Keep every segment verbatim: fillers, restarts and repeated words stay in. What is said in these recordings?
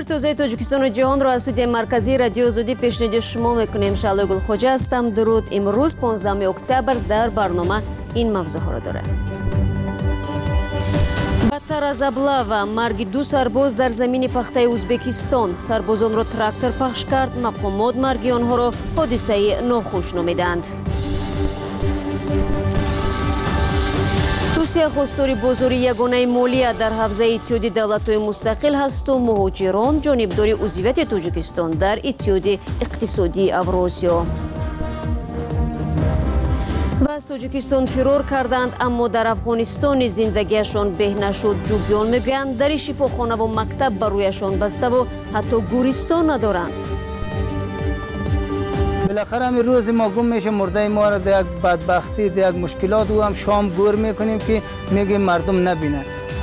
تازه تاجیکستان و جهان را از استودیوی مرکزی رادیو آزادی پیشنهاد شما میکنیم. شعله گلخوجه هستم. درود. امروز پانزدهم اکتبر در برنامه این موضوع ها را داره. بدتر از ابله و مرگ دو سرباز در زمین پخته ازبکستان. سربازان را تراکتور پخش کرد. مقامات مرگ آنها را حادثه ناخوش نامیدند. روسیه خواستار بازار یگانه مالیه در حوزه اتحادیه دولت‌های مستقل هست و مهاجران جانبدار عضویت تاجیکستان در اتحادیه اقتصادی اوراسیا. و از تاجیکستان فرار کردند اما در افغانستان زندگیشان به نشد. جوگیان میگویند در شفاخانه و مکتب برویشان بسته و حتی گورستان ندارند. بالاخره همین روز ما گم میشه، مرده ما را در یک بدبختی، در یک مشکلات و هم شام گور میکنیم که میگیم مردم نبینن.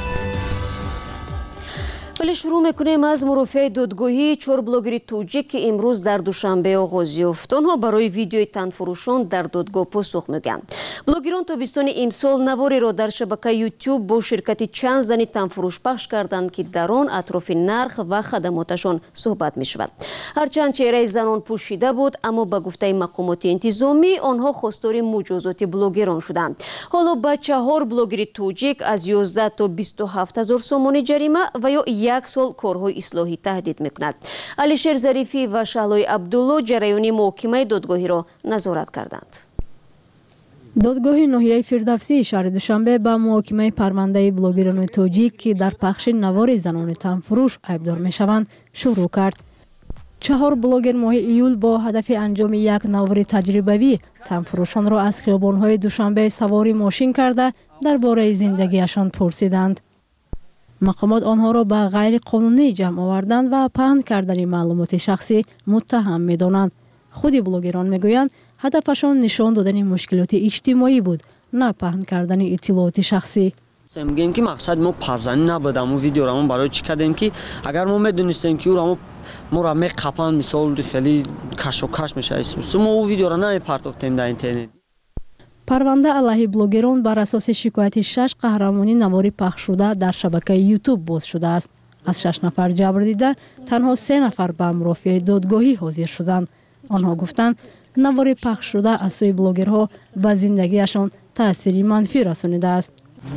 ولی شروع میکنیم از مرافعه دادگاهی چهار بلاگر توجیک که امروز در دوشنبه آغاز یافت. آنها برای ویدیوی تنفروشان در دادگاه پاسخ میگویند. بلاگران تابستان امسال نواری را در شبکه یوتیوب با شرکت چند زن تنفروش پخش کردند که در آن اطراف نرخ و خدماتشان صحبت می شود. هرچند چهره زنان پوشیده بود اما به گفته مقامات انتظامی آنها خواستار مجازات بلاگران شدند. حالا با چهار بلاگر توجیک از یازده تا بیست و هفت هزار سومانی جریمه و یا یک سال کارهای اصلاحی تهدید میکند. علیشیر ظریفی و شهلای عبدالله جریان محاکمه دادگاهی را نظارت کردند. دادگاه ناحیه فردوسی شهر دوشنبه به محاکمه پرونده بلاگران توجیک که در پخش نوار زنان تنفروش عیبدار میشوند شروع کرد. چهار بلاگر ماه ایول با هدف انجام یک نوار تجربوی تنفروشان را از خیابان‌های دوشنبه سواری ماشین کرده درباره زندگیشان پرسیدند. مقامات آنها را به غیر قانونی جمع آوردن و پهن کردن معلومات شخصی متهم می‌دانند. خود بلاگران میگویند هدفشان نشان دادن مشکلات اجتماعی بود، نه پهن کردن اطلاعات شخصی. میگیم که مقصد ما پرزنی نبودم و ویدیو را ما برای چی کردیم که اگر ما میدونستیم که او را ما را میقپن مثال خیلی کش و کش میشه اسم ما او ویدیو را نمیپرتافتیم در اینترنت. پرونده علیه بلاگران بر اساس شکایت شش قهرمانی نواری پخش شده در شبکه یوتیوب باز شده است. از شش نفر جبر دیده تنها سه نفر به مرافعه دادگاهی حاضر شدند. آنها گفتند نوار پخش شده از سوی بلاگرها به زندگیشان تأثیری منفی رسانیده است.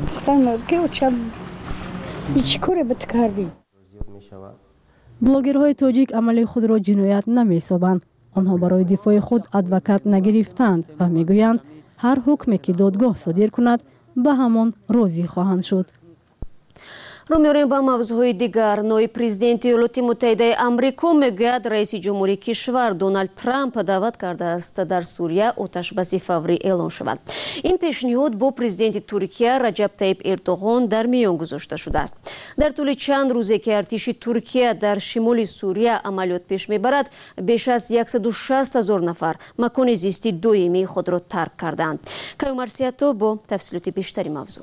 بلاگرهای تاجیک عمل خود را جنایت نمی‌سازند. آنها برای دفاع خود ادوکات نگرفتند و میگویند هر حکمی که دادگاه صادر کند به همان راضی خواهند شد. رو میاریم با موضوعهای دیگر. نایب پرزیدنت ایالات متحده آمریکا میگوید رئیس جمهوری کشور دونالد ترامپ دعوت کرده است در سوریه آتش بس فوری اعلان شود. این پیشنهاد با پرزیدنت ترکیه رجب طیب اردوغان در میان گذاشته شده است. در طول چند روزه که ارتش ترکیه در شمال سوریه عملیات پیش میبرد بیش از صد و شصت هزار نفر مکان زیستی دائمی خود را ترک کردند. کیومرسیاتو با تفصیلات بیشتری موضوع.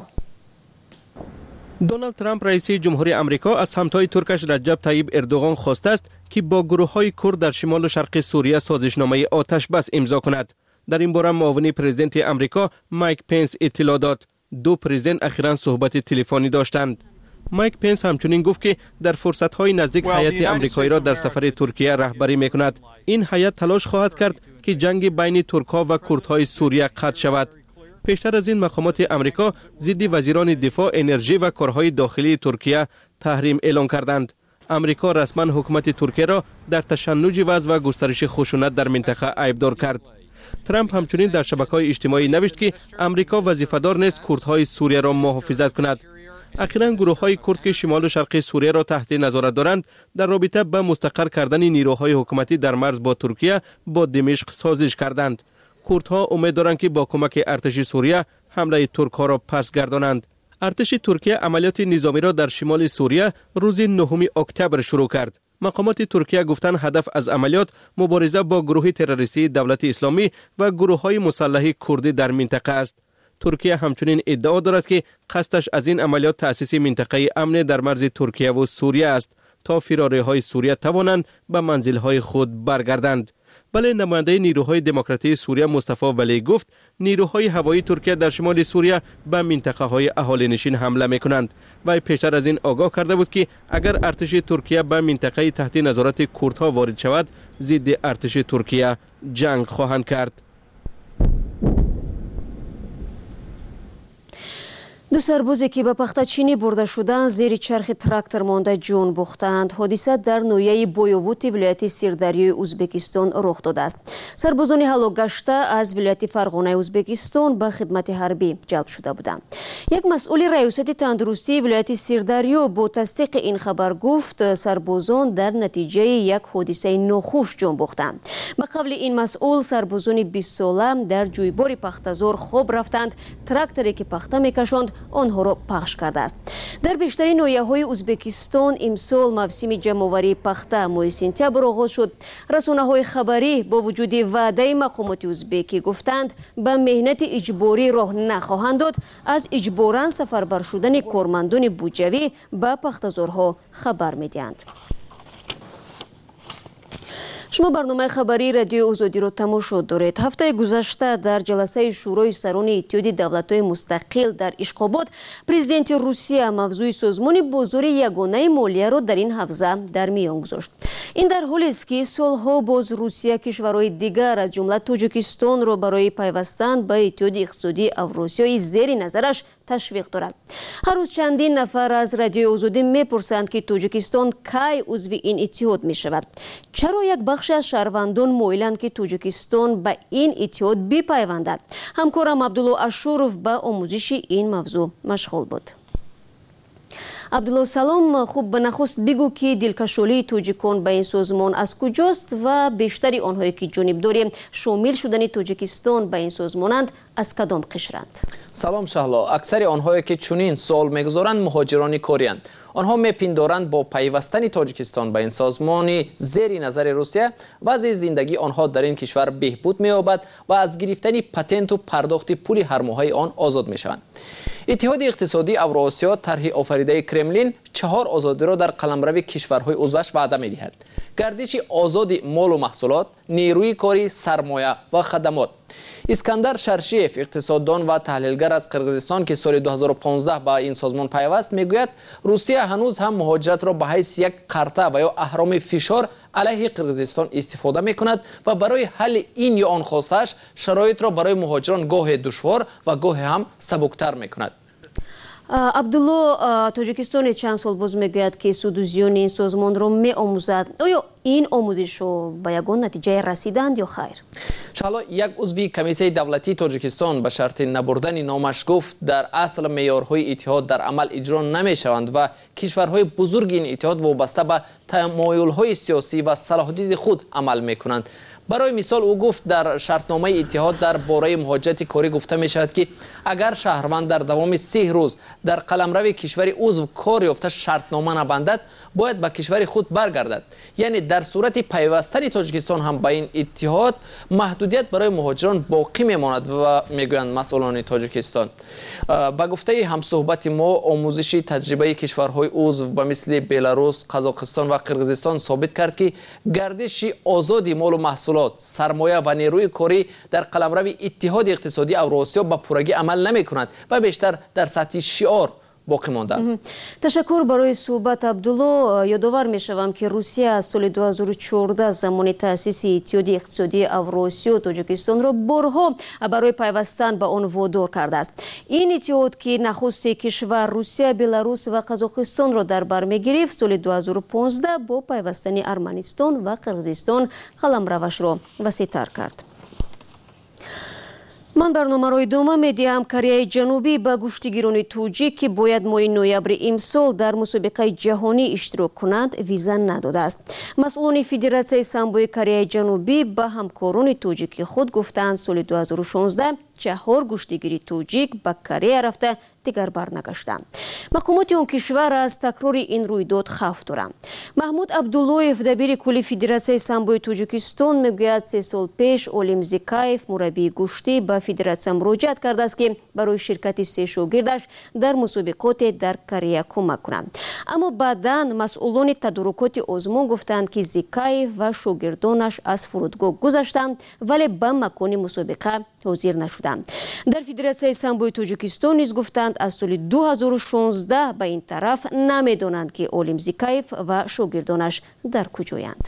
دونالد ترامپ رئیس جمهوری آمریکا از همتای ترکش رجب طیب اردوغان خواسته است که با گروه‌های کرد در شمال و شرق سوریه سازشنامه آتش بس امضا کند. در این باره معاون پرزیدنت آمریکا مایک پنس اطلاع داد. دو پرزیدنت اخیراً صحبت تلفنی داشتند. مایک پنس همچنین گفت که در فرصت‌های نزدیک هیئت آمریکایی را در سفر ترکیه رهبری می‌کند. این هیئت تلاش خواهد کرد که جنگ بین ترک‌ها و کردهای سوریه قطع شود. پیشتر از این مقامات آمریکا ضد وزیران دفاع، انرژی و کارهای داخلی ترکیه تحریم اعلان کردند. آمریکا رسما حکومت ترکیه را در تشنج وضع و گسترش خشونت در منطقه عیبدار کرد. ترامپ همچنین در شبکه‌های اجتماعی نوشت که آمریکا وظیفه‌دار نیست کردهای سوریه را محافظت کند. اخیراً گروه‌های کرد که شمال و شرق سوریه را تحت نظارت دارند در رابطه با مستقر کردن نیروهای حکومتی در مرز با ترکیه با دمشق سازش کردند. کردها امید دارند که با کمک ارتش سوریه حمله ترک‌ها را پس گردانند. ارتش ترکیه عملیات نظامی را در شمال سوریه روز نهم اکتبر شروع کرد. مقامات ترکیه گفتند هدف از عملیات مبارزه با گروه تروریستی دولت اسلامی و گروه‌های مسلح کردی در منطقه است. ترکیه همچنین ادعا دارد که قصدش از این عملیات تأسیس منطقه امن در مرز ترکیه و سوریه است تا فراری‌های سوریه توانند به منزل‌های خود برگردند. ولی نماینده نیروهای دموکراتی سوریه مصطفی ولی گفت نیروهای هوایی ترکیه در شمال سوریه به منطقه های اهالی نشین حمله میکنند. و پیشتر از این آگاه کرده بود که اگر ارتش ترکیه به منطقه تحت نظارت کردها وارد شود، ضد ارتش ترکیه جنگ خواهند کرد. دو سربازی که به پخته چینی برده شدند زیر چرخ تراکتور مانده جان باختند. حادثه در نویه بویووت ولایت سیردریای ازبکستان رخ داده است. سربازان هلاک گشته از ولایت فرغانه ازبکستان به خدمت حربی جلب شده بودند. یک مسئول ریاست تندرستی ولایت سیردریو با تصدیق این خبر گفت سربازان در نتیجه یک حادثه ناخوش جان باختند. به قبل این مسئول سربازان بیست ساله در جویبار پخته‌زار خواب رفتند. تراکتوری که پخته میکشاند آنها را پخش کرده است. در بیشترین ناحیه‌های ازبکستان امسال موسم جمع‌آوری پخته ماه سپتامبر آغاز شد. رسانه‌های خبری با وجود وعده مقامات ازبکی گفتند به مهنت اجباری راه نخواهند داد. از اجباراً سفربر شدن کارمندان بودجوی به پخته‌زارها خبر می‌دهند. شما برنامه خبری رادیو آزادی را تماشا دارید. هفته گذشته در جلسه شورای سران اتحاد دولت‌های مستقل در اشخاباد پرزیدنت روسیه موضوع سازمان بازار یگانه مالیه را در این حوزه در میان گذاشت. این در حالی است که سالها باز روسیه کشورهای دیگر از جمله تاجیکستان را برای پیوستن به اتحاد اقتصادی اوراسیایی زیر نظرش تشویق دارد. هر روز چندین نفر از رادیو آزادی میپرسند که تاجیکستان کی عضو این اتحاد می شود. چرا یک بخش از شهروندان مایلند که تاجیکستان به این اتحاد بپیوندد؟ همکارم عبدالله اشورов به آموزش این موضوع مشغول بود. عبدالله سلام، خوب به نخست بگو که دلکشالی تاجیکان به این سازمان از کجاست و بیشتری آنهایی که جانبداری شامل شدن تاجیکستان به این سازمانند از کدام قشرند؟ سلام شهلا، اکثر آنهایی که چنین سوال میگذارند مهاجران کاری‌اند. آنها میپندارند با پیوستن تاجیکستان به این سازمان زیر نظر روسیه وضع زندگی آنها در این کشور بهبود می‌یابد و از گرفتن پتنت و پرداخت پول هر ماهه آن آزاد میشوند. اتحاد اقتصادی اوراسیا طرح آفریده کرملین چهار آزادی را در قلمرو کشورهای عضوش وعده می‌دهد. گردش آزاد مال و محصولات، نیروی کاری، سرمایه و خدمات. اسکندر شرشیف، اقتصاددان و تحلیلگر از قرقیزستان که سال دو هزار و پانزده به این سازمان پیوست، میگوید روسیه هنوز هم مهاجرت را به حیث یک قرطه و یا اهرام فشار علیه قرقیزستان استفاده میکند و برای حل این یا آن خواستش شرایط را برای مهاجران گاه دشوار و گاه هم سبکتر میکند. عبدالله، تاجیکستان چند سال باز میگوید که سودوزیون این سازمان را می آموزد. آیا این آموزش رو به یگان نتیجه رسیدند یا خیر؟ شالا یک عضو کمیسیون دولتی تاجیکستان به شرط نبردن نامش گفت در اصل معیارهای اتحاد در عمل اجرا نمی شوند و کشورهای بزرگ این اتحاد وابسته به تمایل‌های سیاسی و صلاحیت خود عمل می کنند. برای مثال او گفت در شرطنامه اتحاد در باره مهاجرت کاری گفته می شود که اگر شهروند در دوام سه روز در قلمرو کشور عضو کار یافته شرطنامه نبندد باید به کشور خود برگردد. یعنی در صورت پیوستن تاجیکستان هم به این اتحاد محدودیت برای مهاجران باقی میماند و میگویند مسئولان تاجیکستان. با گفته همصحبت ما آموزش تجربه کشورهای عضو به مثل بلاروس، قزاقستان و قرقیزستان ثابت کرد که گردش آزاد مال و محصولات، سرمایه و نیروی کاری در قلمرو اتحاد اقتصادی اوراسیا به پورگی عمل نمی کند و بیشتر در سطح شعار باقی مانده است. تشکر برای صحبت عبدالله. یادآور می شوم که روسیه از سال دو هزار و چهارده زمان تأسیس اتحاد اقتصادی اوراسیا و تاجیکستان را بارها برای پیوستن به آن وادار کرده است. این اتحاد که نخست کشور روسیه، بلاروس و قزاقستان را در بر می گرفت، سال دو هزار و پانزده با پیوستن ارمنستان و قرقیزستان قلمروش را وسیع‌تر کرد. من برنامه را ادامه میدهم. کره جنوبی به گشتیگیران تاجیک که باید ماه نوامبر امسال در مسابقه جهانی اشتراک کنند ویزا نداده است. مسئولان فدراسیون سامبو کره جنوبی به همکاران تاجیک خود گفتند سال دو هزار و شانزده چهار گشتیگیری توجیک به کره رفته دیگر برنگشتند. مقامات آن کشور از تکرار این رویداد خوف دارند. محمود عبداللهیف دبیر کلی فدراسیون سامبوی تاجیکستان میگوید سه سال پیش اولیم زیکایف مربی گشتی به فدراسیون مراجعت کرده است که برای شرکت سه شاگردش در مسابقات در کره کمک کنند. اما بعداً مسئولان تدارکات آزمون گفتند که زیکایف و شاگردانش از فرودگاه گذشتند ولی به مکان مسابقه حاضر نشدند. در فدراسیون سامبوی تاجیکستان نیز گفتند از سال دو هزار و شانزده به این طرف نمیدانند که اولیم زیکایف و شاگردانش در کجایند.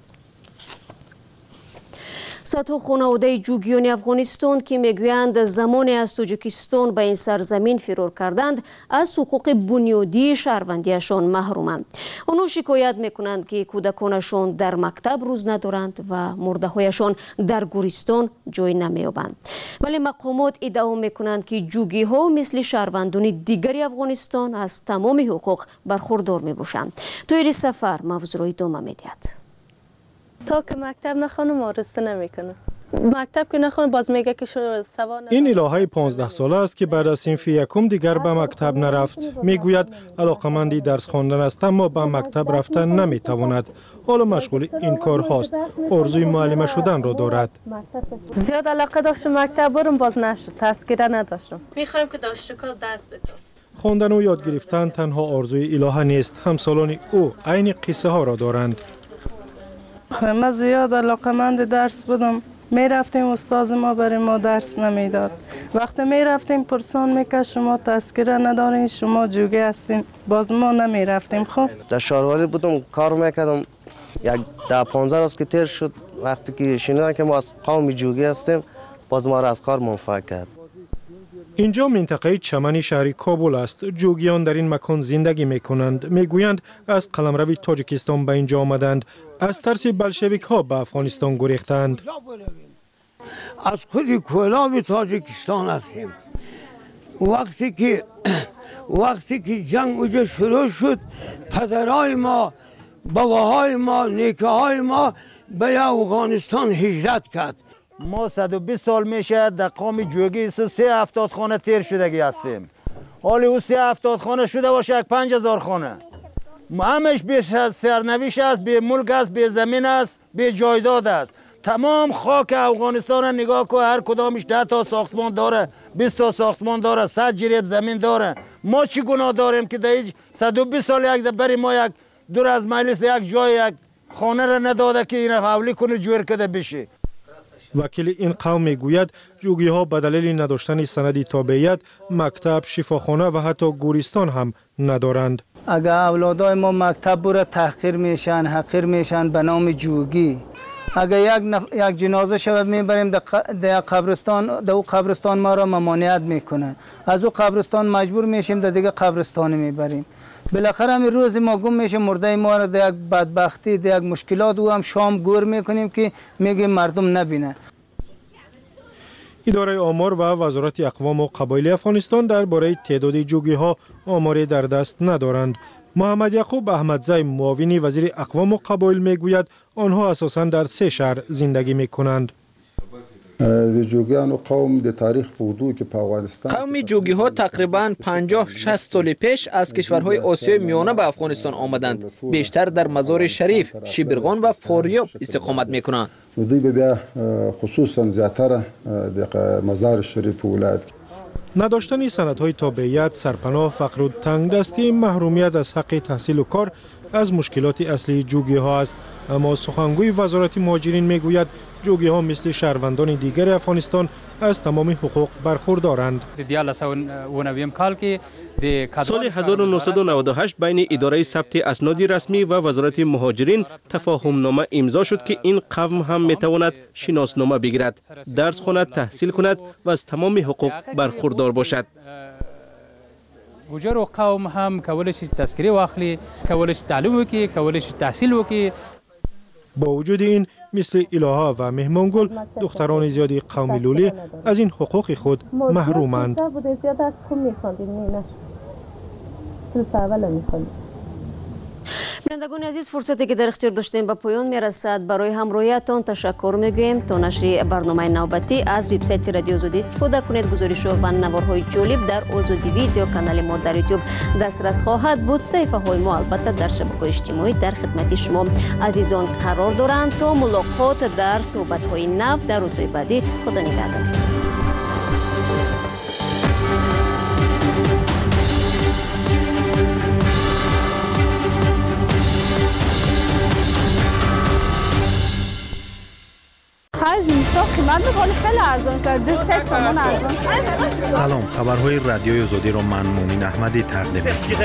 صدها خانواده جوگیان افغانستان که میگویند زمانی از تاجیکستان به این سرزمین فرار کردند از حقوق بنیادی شهروندیشان محرومند. آنها شکایت میکنند که کودکانشان در مکتب روز ندارند و مرده هایشان در گورستان جای نمیابند. ولی مقامات ادعا میکنند که جوگی ها مثل شهروندان دیگری افغانستان از تمام حقوق برخوردار میباشند. توی سفر موضوع ادامه میدهد. تا که مکتب نخونه مارسته نمیکنه. مکتب که نخونه باز میگه که شو سوار نداره. این الهه پانزده ساله است که بعد از صنف یکم دیگر به مکتب نرفت. میگوید علاقمندی درس خواندن است اما به مکتب رفتن نمیتواند. حالا مشغول این کار هاست. آرزوی معلم شدن را دارد. زیاد علاقه داشتم مکتب برم باز نشد. تذکره نداشتم. میخوایم که دانشجو درس بدم. خواندن و یاد گرفتن تنها آرزوی الهه نیست. همسالان او عین قصه ها را دارند. من زیاد علاقمند درس بودم. می رفتیم استاد ما برای ما درس نمیداد. وقتی می رفتیم پرسان میکرد شما تذکره ندارین، شما جوگی هستین، باز ما نمی رفتیم. خب در شهروری بودم کار میکردم. یک ده پانزده روز که تیر شد وقتی که شنیدن که ما از قوم جوگی هستیم باز ما را از کار منفعل کرد. اینجا منطقه چمن شهری کابل است. جوگیان در این مکان زندگی می کنند. می گویند از قلمرو تاجیکستان به اینجا آمدند. از ترس بلشویک ها به افغانستان گریختند. از خود کلاب تاجیکستان هستیم. وقتی که وقتی که جنگ اونجا شروع شد پدرای ما، باباهای ما، نیکه های ما به افغانستان هجرت کرد. ما صد و بیست سال میشه در قوم جوگی سه هفتاد خانه تیر شدگی هستیم. حالی او سه هفتاد خانه شده باشه یک پنج هزار خانه. همش به سرنوشت است، به ملک است، به زمین است، به جایداد است. تمام خاک افغانستان را نگاه که هر کدامش ده تا ساختمان داره، بیست تا ساختمان داره، صد جریب زمین داره. ما چی گناه داریم که در صد و بیست سال یک بری ما یک دور از مجلس یک جای یک خانه را نداده که این حوالی کنه جور کده بشه. وکیل این قوم میگوید جوگی ها به دلیل نداشتن سندی تابعیت مکتب، شفاخانه و حتی گورستان هم ندارند. اگر اولادای ما مکتب بره تحقیر میشن، حقیر میشن به نام جوگی. اگر یک نف... یک جنازه شب میبریم در قبرستان، در او قبرستان ما را ممانعت میکنه. از او قبرستان مجبور میشیم در دیگه قبرستان میبریم. بالاخره همین روز ما گم میشه مرده ما را در یک بدبختی، در یک مشکلات او هم شام گور میکنیم که میگیم مردم نبینه. اداره آمار و وزارت اقوام و قبایل افغانستان درباره تعداد جوگی ها آماری در دست ندارند. محمد یعقوب احمدزی معاون وزیر اقوام و قبایل میگوید آنها اساساً در سه شهر زندگی میکنند. جوگیان و قوم در تاریخ بودو که په افغانستان قوم جوگی ها تقریباً پنجاه شصت سال پیش از کشورهای آسیای میانه به افغانستان آمدند. بیشتر در مزار شریف، شیبرغان و فاریاب استقامت میکنند. دوی به بیا خصوصا زیاتر در مزار شریف ولایت نداشتن سندهای تابعیت، سرپناه، فقر و تنگدستی، محرومیت از حق تحصیل و کار از مشکلات اصلی جوگی ها است. اما سخنگوی وزارت مهاجرین میگوید جوگی ها مثل شهروندان دیگر افغانستان از تمام حقوق برخوردارند. سال هزار و نهصد و نود و هشت بین اداره ثبت اسناد رسمی و وزارت مهاجرین تفاهم نامه امضا شد که این قوم هم میتواند شناسنامه بگیرد، درس خواند، تحصیل کند و از تمام حقوق برخوردار باشد. گوجر و قوم هم کولای شي تذکره واخلي، کولای شي تعلیم وکړي، کولای شي تحصیل وکړي. با وجود این مثل الهه و مهمانگل دختران زیادی قوم لولی از این حقوق خود محرومند. بینندگان عزیز، فرصتی که در اختیار داشتیم به پایان میرسد. برای همراهیتان تشکر میگوییم. تا نشر برنامه نوبتی از وبسایت رادیو آزادی استفاده کنید. گزارش و نوارهای جالب در آزادی ویدیو کانال ما در یوتیوب دسترس خواهد بود. صفحه های ما البته در شبکه‌های اجتماعی در خدمت شما عزیزان قرار دارند. تا ملاقات در صحبت های نو در روزهای بعدی، خدا نگهدار. از اینستا قیمت بخوری خیلی ارزان شد. دو سه تومان ارزان شد. سلام، خبرهای رادیوی آزادی را من مومین احمدی تقدیم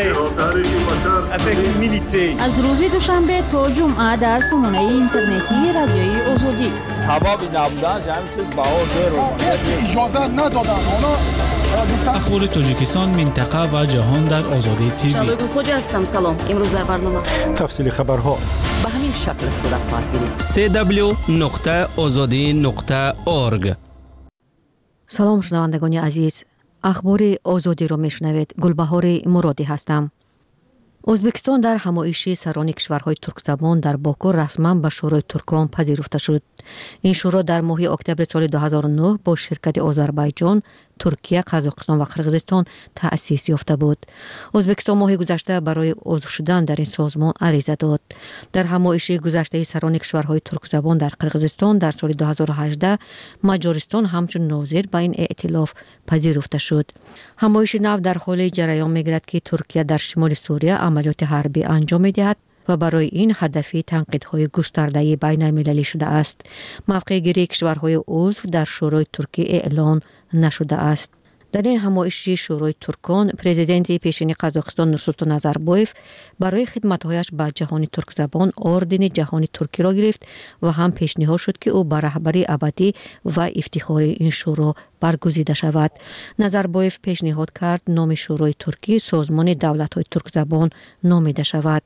می‌کنم. از روز دوشنبه تا جمعه در سامانه اینترنتی رادیوی آزادی. حبابی نبودن همین چیز بهار داره. اجازه ندادن. اخبار تاجیکستان، منطقه و جهان در آزادی تیوی. شادو خوجا هستم. سلام. امروز در برنامه تفصیل خبرها به همین شکل صورت خواهد گرفت. سی دبلیو نقطه آزادی نقطه اورگ. سلام شنوندگان عزیز، اخبار آزادی را میشنوید. گلبهار مرادی هستم. ازبکستان در همایش سران کشورهای ترک زبان در باکو رسما به شورای ترکان پذیرفته شد. این شورا در ماه اکتبر سال دو هزار و نه با شرکت آذربایجان، ترکیه، قزاقستان و قرقیزستان تأسیس یافته بود. ازبکستان ماه گذشته برای عضو شدن در این سازمان عریضه داد. در همایش گذشته سران کشورهای ترک زبان در قرقیزستان در سال دو هزار و هجده مجارستان همچون ناظر به این ائتلاف پذیرفته شد. همایش نو در حال جریان می‌گیرد که ترکیه در شمال سوریه عملیات حربی انجام می‌دهد و برای این هدفی تنقیدهای گسترده بین المللی شده است. موقع گیری کشورهای عضو در شورای ترکیه اعلان نشده است. در این همایش شورای ترکان، پرزیدنت پیشین قزاقستان نورسولطان نظربایف برای خدمت‌هایش به جهان ترک زبان اردن جهانی ترکی را گرفت و هم پیشنهاد شد که او به رهبری ابدی و افتخاری این شورا برگزیده شود. نظربایف پیشنهاد کرد نام شورای ترکی سازمان دولت‌های ترک زبان نامیده شود.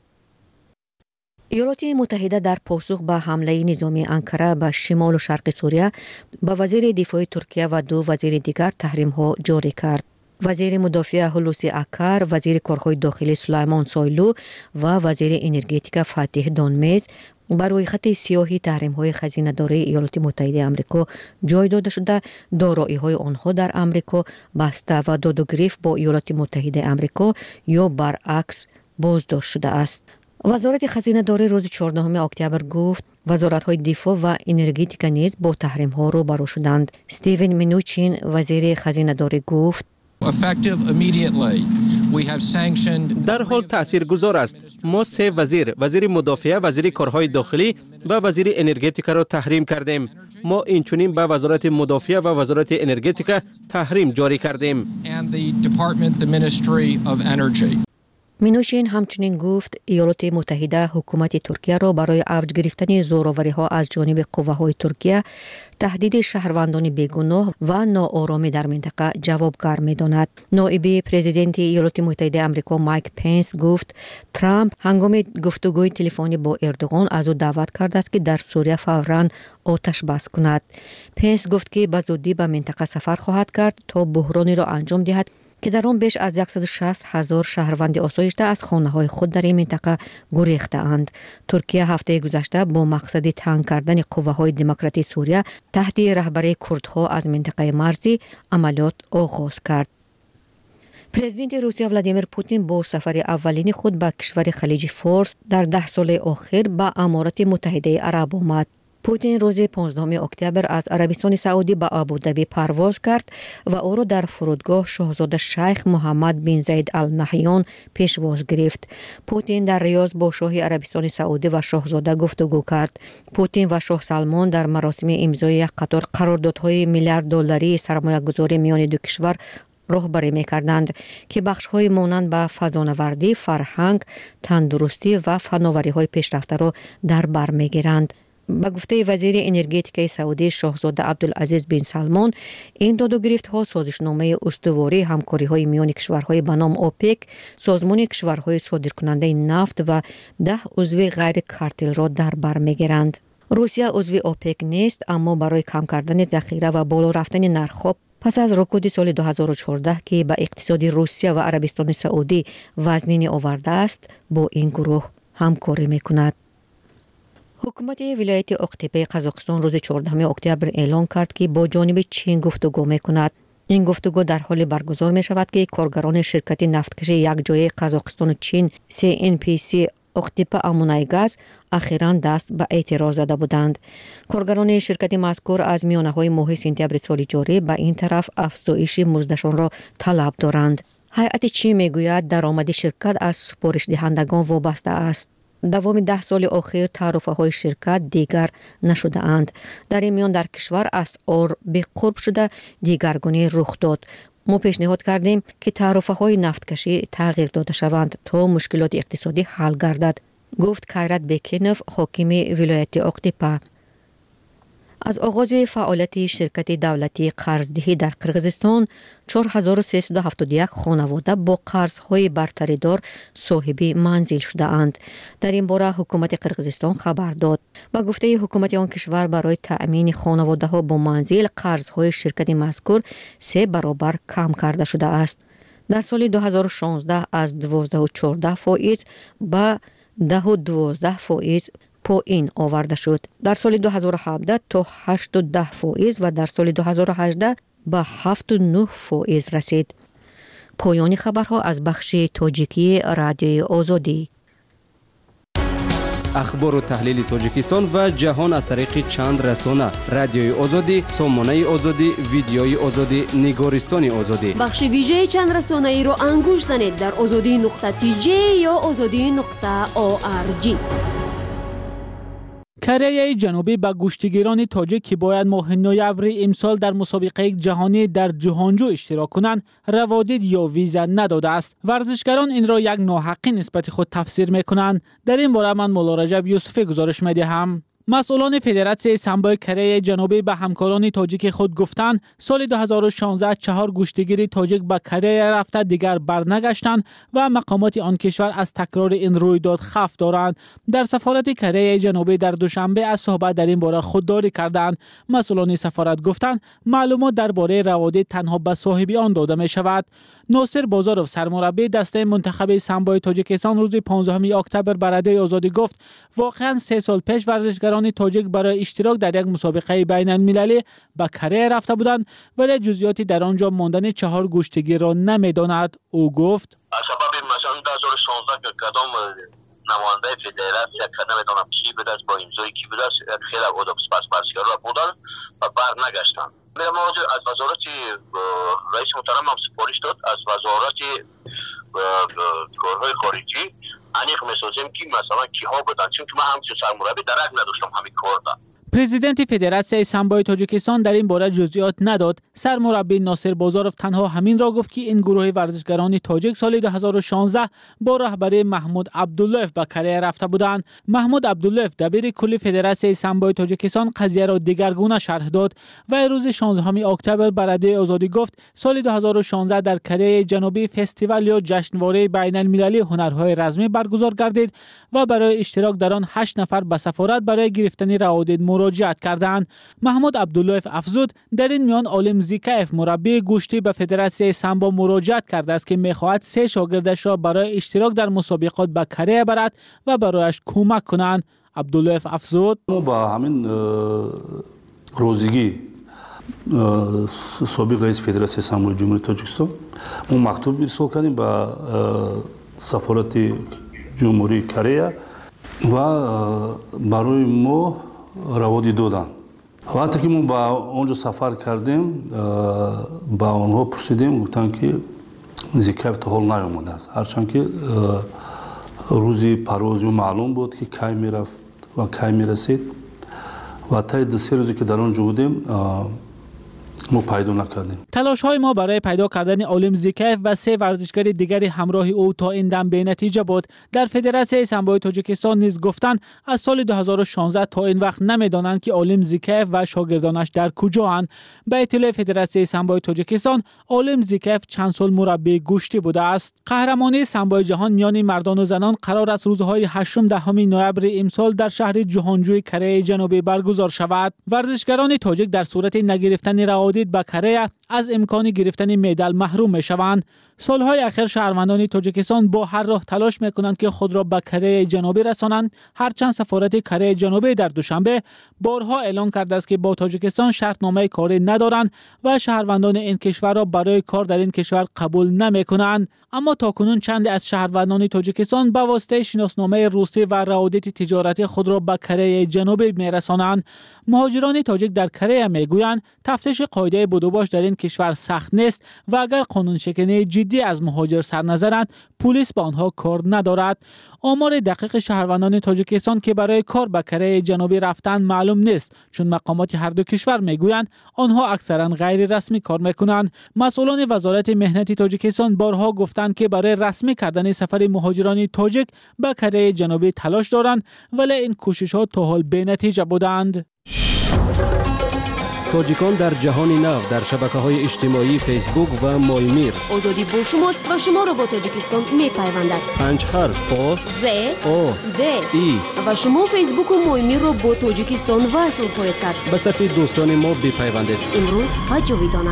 ایالات متحده در پاسخ به حمله نظامی انکره به شمال و شرق سوریه به وزیر دفاع ترکیه و دو وزیر دیگر تحریم ها جاری کرد. وزیر مدافع هلوسی اکر، وزیر کارهای داخلی سلیمان سایلو و وزیر انرژتیک فاتح دانمیز برای خط سیاهی تحریم های خزینه داری ایالات متحده آمریکا جای داده شده. دارایی های آنها در آمریکا بسته و داد و گریفت با ایالات متحده آمریکا یا برعکس بازداشت شده است. وزارت خزینه داری روز چهاردهم اکتبر گفت وزارت‌های دفاع و انرژتیک نیز با تحریم‌ها روبرو شدند. استیون منوچین وزیر خزینه داری گفت در حال تاثیرگذار است. ما سه وزیر، وزیر مدافع، وزیر کارهای داخلی و وزیر انرژتیک را تحریم کردیم. ما اینچنین به وزارت مدافع و وزارت انرژتیک تحریم جاری کردیم. مینوشین همچنین گفت ایالات متحده حکومت ترکیه را برای اوج گرفتن زورآوری‌ها از جانب قوه‌های ترکیه، تهدید شهروندان بیگناه و ناآرامی در منطقه جوابگر می‌داند. نایب پرزیدنت ایالات متحده آمریکا مایک پنس گفت ترامپ هنگام گفتگوی تلفنی با اردوغان از او دعوت کرده است که در سوریه فوراً آتش بس کند. پنس گفت که به زودی به منطقه سفر خواهد کرد تا بحرانی را انجام دهد که در آن بیش از صد و شصت هزار شهروند آسایشته از خانه‌های خود در این منطقه گریخته‌اند. ترکیه هفته گذشته با مقصد تنگ کردن قوه‌های دموکراتی سوریه تحت رهبری کردها از منطقه مرزی عملیات آغاز کرد. پرزیدنت روسیه ولادیمیر پوتین با سفر اولین خود به کشور خلیج فارس در ده سال اخیر به امارات متحده عرب آمد. پوتین روز پانزدهم اکتبر از عربستان سعودی به ابوظبی پرواز کرد و او را در فرودگاه شاهزاده شیخ محمد بن زاید ال نهیان پیشواز گرفت. پوتین در ریاض با شاه عربستان سعودی و شاهزاده گفتگو کرد. پوتین و شاه سلمان در مراسم امضای یک قطار قراردادهای میلیارد دلاری سرمایه‌گذاری میان دو کشور راهبری می‌کردند که بخش‌های مانند به فضانوردی، فرهنگ، تندرستی و فناوری‌های پیشرفته را در بر می‌گیرند. با گفته وزیر انرژتیک سعودی شاهزاده عبدالعزیز بن سلمان، این داد و گرفت ها سازشنامه استواری همکاری های میان کشورهای به نام اوپک، سازمان کشورهای صادرکننده نفت و ده عضو غیر کارتل را در بر میگیرند. روسیه عضو اوپک نیست، اما برای کم کردن ذخیره و بالا رفتن نرخ پس از رکود سال دو هزار و چهارده که به اقتصاد روسیه و عربستان سعودی وزنین آورده است، با این گروه همکاری میکند. حکومت ولایت اقتبه قزاقستان روز چهاردهم اکتبر اعلان کرد که با جانب چین گفتگو میکند. این گفتگو در حال برگزار می شود که کارگران شرکت نفتکش یک جای قزاقستان و چین سی ان پی سی اقتبه امونایگاز اخیراً دست به اعتراض زده بودند. کارگران شرکت مذکور از میانه های ماه سپتامبر سال جاری به این طرف افزایش مزدشان را طلب دارند. هیئت چین میگوید درآمد شرکت از سپارش دهندگان وابسته است. دوام ده سال اخیر تعرفه های شرکت دیگر نشده اند. در این میان در کشور اسعار به قرب شده دیگرگونی رخ داد. ما پیشنهاد کردیم که تعرفه های نفتکشی تغییر داده شوند تا مشکلات اقتصادی حل گردد، گفت کایرات بکینوف حاکم ولایت اقتبه. از آغاز فعالیت شرکت دولتی قرضدهی در قرغیزستان چهار هزار و سیصد و هفتاد و یک خانواده با قرضهای برتری دار صاحب منزل شده اند. در این باره حکومت قرغیزستان خبر داد. با گفته حکومت آن کشور برای تأمین خانواده ها با منزل قرضهای شرکت مذکور سه برابر کم کرده شده است. در سال دو هزار و شانزده از دوازده و چهارده فائز به ده و دوازده فائز پایین آورده شد. در سال دو هزار و هفده تا هشت و ده فائز و در سال دو هزار و هجده به هفت و نه فائز رسید. پایان خبرها از بخش تاجیکی رادیوی آزادی. اخبار و تحلیل تاجیکستان و جهان از طریق چند رسانه: رادیوی آزادی، سامانه آزادی، ویدیوی آزادی، نگارستان آزادی. بخش ویژه چند رسانه ای را انگوش زنید در آزادی نقطه تی جی یا آزادی نقطه او آر جی. کره جنوبی به گشتیگیران تاجیک که باید ماه نوامبر امسال در مسابقه جهانی در جهانجو اشتراک کنند روادید یا ویزا نداده است. ورزشکاران این را یک ناحقی نسبت خود تفسیر میکنند. در این باره من مولا رجب یوسفی گزارش میدهم. مسئولان فدراسیون سامبو کره جنوبی به همکاران تاجیک خود گفتند سال دو هزار و شانزده چهار گشتیگیر تاجیک به کره رفته دیگر برنگشتند و مقامات آن کشور از تکرار این رویداد خوف دارند. در سفارت کره جنوبی در دوشنبه از صحبت در این باره خودداری کردند. مسئولان سفارت گفتند معلومات درباره روادید تنها به صاحب آن داده می شود. ناصر بازارов سرمربی دسته منتخب سامبو تاجیکستان روز پانزدهم اکتبر به رادیوی آزادی گفت واقعا سه سال پیش ورزشکاران تاجیک برای اشتراک در یک مسابقه بین المللی به کره رفته بودند ولی جزئیاتی در آنجا ماندن چهار گشتگیر را نمیداند. او گفت از سبب مثلا دو هزار و شانزده که کدام نماینده فدراسیون که نمیدونم کی بود از با امضای کی بود خیلی آدم سپاس بازیگرا بودن و برنگشتن. میرم از وزارت رئیس محترم هم سپارش داد از وزارت کارهای خارجی انیق میسازیم که مثلا کیها بودن، چون که من همچون سرمربی درک نداشتم همین کار دا. پرزیدنت فدراسیون سامبو تاجیکستان در این باره جزئیات نداد. سرمربی ناصر بازارov تنها همین را گفت که این گروه ورزشکاران تاجیک سال دو هزار و شانزده با رهبری محمود عبداللهف به کره رفته بودند. محمود عبداللهف دبیر کل فدراسیون سامبو تاجیکستان قضیه را دگرگونه شرح داد و روز شانزدهم اکتبر به رادیوی آزادی گفت سال دو هزار و شانزده در کره جنوبی فستیوال یا جشنواره بین المللی هنرهای رزمی برگزار گردید و برای اشتراک در آن هشت نفر به سفارت برای گرفتن روادید مراجعت کردند. محمود عبداللهف افزود در این میان عالم زیکایف مربی گشتی به فدراسیون سامبو مراجعت کرده است که میخواهد سه شاگردش را برای اشتراک در مسابقات به کره برد و برایش کمک کنند. عبداللهف افزود با همین روزگی سابق رئیس فدراسیون سامبو جمهوری تاجیکستان ما مکتوب ارسال کردیم به سفارت جمهوری کره و برای ما روادی دادن. وقتی که ما با اونجا سفر کردیم با آنها پرسیدیم گفتن که زیکایف تا حال نیامده است، هرچند که روزی پرواز معلوم بود که کی میرفت و کی میرسید و تا دو سه روزی که در آنجا بودیم ما پیدا نکردیم. تلاش های ما برای پیدا کردن عالم زیکایف و سه ورزشکار دیگری همراه او تا این دم به نتیجه بود. در فدراسیون سامبو تاجیکستان نیز گفتند از سال دو هزار و شانزده تا این وقت نمیدانند که عالم زیکایف و شاگردانش در کجااند. به اطلاع فدراسیون سامبو تاجیکستان عالم زیکایف چند سال مربی گشتی بوده است. قهرمانی سامبو جهان میان مردان و زنان قرار است روزهای هشتم دهم نوامبر امسال در شهر جهانجوی کره جنوبی برگزار شود. ورزشکاران تاجیک در صورت نگرفتن روادید روادید به کره از امکان گرفتن مدال محروم میشوند. سالهای اخیر شهروندان تاجیکستان با هر راه تلاش میکنند که خود را به کره جنوبی رسانند، هرچند سفارت کره جنوبی در دوشنبه بارها اعلام کرده است که با تاجیکستان شرطنامه کاری ندارند و شهروندان این کشور را برای کار در این کشور قبول نمیکنند. اما تاکنون چند از شهروندان تاجیکستان به واسطه شناسنامه روسی و روابط تجارتی خود را به کره جنوبی میرسانند. مهاجران تاجیک در کره میگویند تفتیش قاعده بودوباش در این کشور سخت نیست و اگر قانون شکنی جدی از مهاجر سر نزنند پلیس با آنها کار ندارد. آمار دقیق شهروندان تاجیکستان که برای کار به کره جنوبی رفتن معلوم نیست، چون مقامات هر دو کشور میگویند آنها اکثرا غیر رسمی کار میکنند. مسئولان وزارت مهنت تاجیکستان بارها گفتند که برای رسمی کردن سفر مهاجران تاجیک به کره جنوبی تلاش دارند، ولی این کوشش‌ها تا حال بی‌نتیجه بودند. تاجیکان در جهان نو در شبکه‌های اجتماعی فیسبوک و مایمیر. آزادی با شماست و شما را با تاجیکستان می‌پیوندد. پنج حرف آ ز او د ای و شما فیسبوک و مایمیر را با تاجیکستان وصل خواهید کرد. به صفحه دوستان ما بپیوندید. امروز و جاویدانه.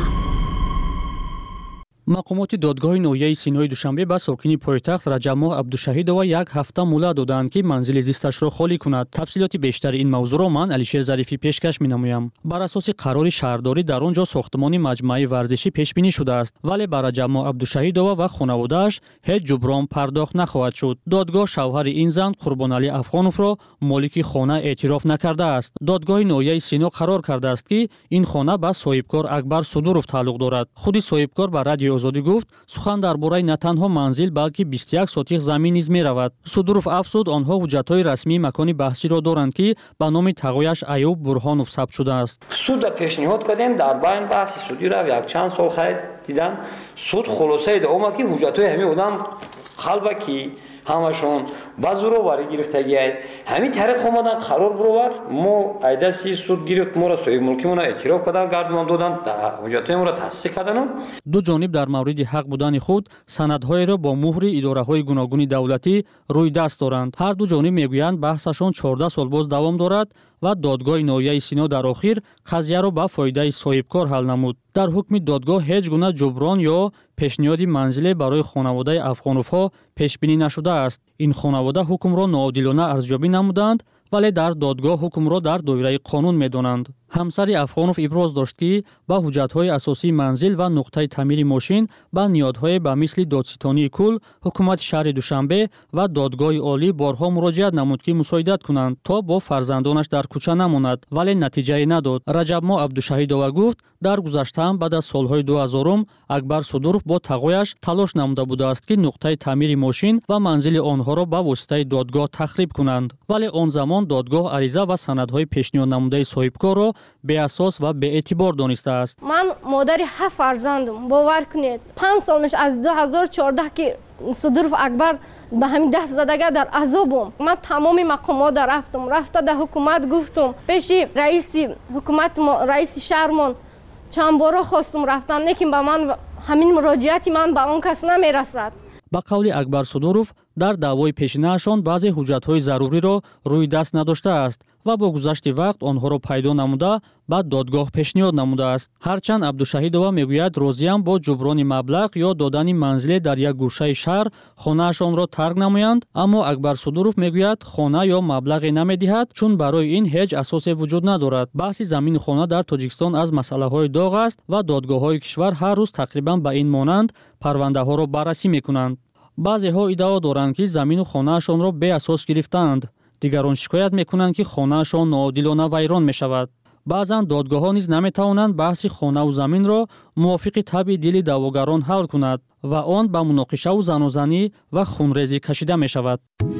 مقامات دادگاه نویه سینای دوشنبه به ساکن پایتخت رجب عبدالشهیدова یک هفته مهلت دادند که منزل زیستش را خالی کند. تفصیلات بیشتر این موضوع را من علیشیر ظریفی پیشکش می‌نمایم. بر اساس قرار شهرداری در آنجا ساختمان مجمع ورزشی پیش بینی شده است، ولی بر رجب عبدالشهیدova و خانواده‌اش هیچ جبران پرداخت نخواهد شد. دادگاه شوهر این زن قربانعلی افغانوف را مالک خانه اعتراف نکرده است. دادگاه نویه سینا قرار کرده است که این خانه به صاحبکار اکبر صدوروف تعلق دارد. خود صاحبکار به رادیو آزادی گفت سخن درباره نه تنها منزل بلکه بیست و یک سوتیق زمین نیز می‌رود. صدوروف افزود آنها حجت‌های رسمی مکان بحثی را دارند که به نام تقویش ایوب برهانوف ثبت شده است. سود پیشنهاد کردیم در بین بحث سودی را یک چند سال خیر دیدم سود خلاصه ده اومد که حجت‌های همین آدم خلبه کی همشون با زورواری گرفتگی همین طریق اومدن قرار برآورد ما ایده سی سود گرفت ما را صاحب ملکیمون اعتراف کردن گردمان دادن حجت‌های ما را تصدیق کردن. دو جانب در مورد حق بودن خود سندهای را با مهر اداره‌های گوناگون دولتی روی دست دارند. هر دو جانب میگویند بحثشان چهارده سال باز دوام دارد و دادگاه نویه سینا در آخر قضیه را به فایده صاحبکار حل نمود. در حکم دادگاه هیچ گونه جبران یا پیشنهاد منزل برای خانواده افغانوف‌ها پیش بینی نشده است. این خانواده حکم را ناعادلانه ارزیابی نمودند، ولی در دادگاه حکم را در دایره قانون می‌دانند. همسر افغانوف ابراز داشت که با حجت‌های اساسی منزل و نقطه تعمیر ماشین با نیازهای به مثل دادستانی کل، حکومت شهر دوشنبه و دادگاه عالی بارها مراجعت نمود که مساعدت کنند تا با فرزندانش در کوچه نماند، ولی نتیجه نداد. رجب عبدالشهیدova گفت در گذشته هم بعد از سالهای دو هزارم اکبر صدوروف با تقویش تلاش نموده بوده است که نقطه تعمیر ماشین و منزل آنها را به واسطه دادگاه تخریب کنند، ولی آن زمان دادگاه عریضه و سندهای پیشنهاد نموده صاحبکار را به اساس و به اعتبار دانسته است. من مادر هفت فرزندم. باور کنید پنج سال میشه از دو هزار و چهارده که صدوروف اکبر به همین دست زدگی در عذابم. من تمام مقامات رفتم رفته در حکومت گفتم پیش رئیس حکومت رئیس شهرمان چند بار خواستم رفتن، لیکن به من همین مراجعتی من به اون کس نمیرسد. با قول اکبر صدوروف در دعوای پیشینه‌شان بعضی حجت‌های ضروری را روی دست نداشته است و با گذشت وقت آنها را پیدا نموده بعد دادگاه پیشنهاد نموده است. هرچند عبدالشهیدova میگوید راضی‌ام با جبران مبلغ یا دادن منزل در یک گوشه شهر خانه‌شان را ترک نمایند، اما اکبر صدوروف میگوید خانه یا مبلغی نمیدهد چون برای این هیچ اساسی وجود ندارد. بحث زمین خانه در تاجیکستان از مسئله‌های داغ است و دادگاه‌های کشور هر روز تقریباً به این مانند پرونده‌ها را بررسی می‌کنند. بعضی‌ها ادعا دارند که زمین و خانه‌شان را به اساس گرفتند. دیگران شکایت می‌کنند که خانه‌شان ناعادلانه ویران می‌شود. بعضاً دادگاه‌ها نیز نمی‌توانند بحث خانه و زمین را موافق طبع دل دعواگران حل کند و آن به مناقشه و زنازنی و خونریزی کشیده می‌شود.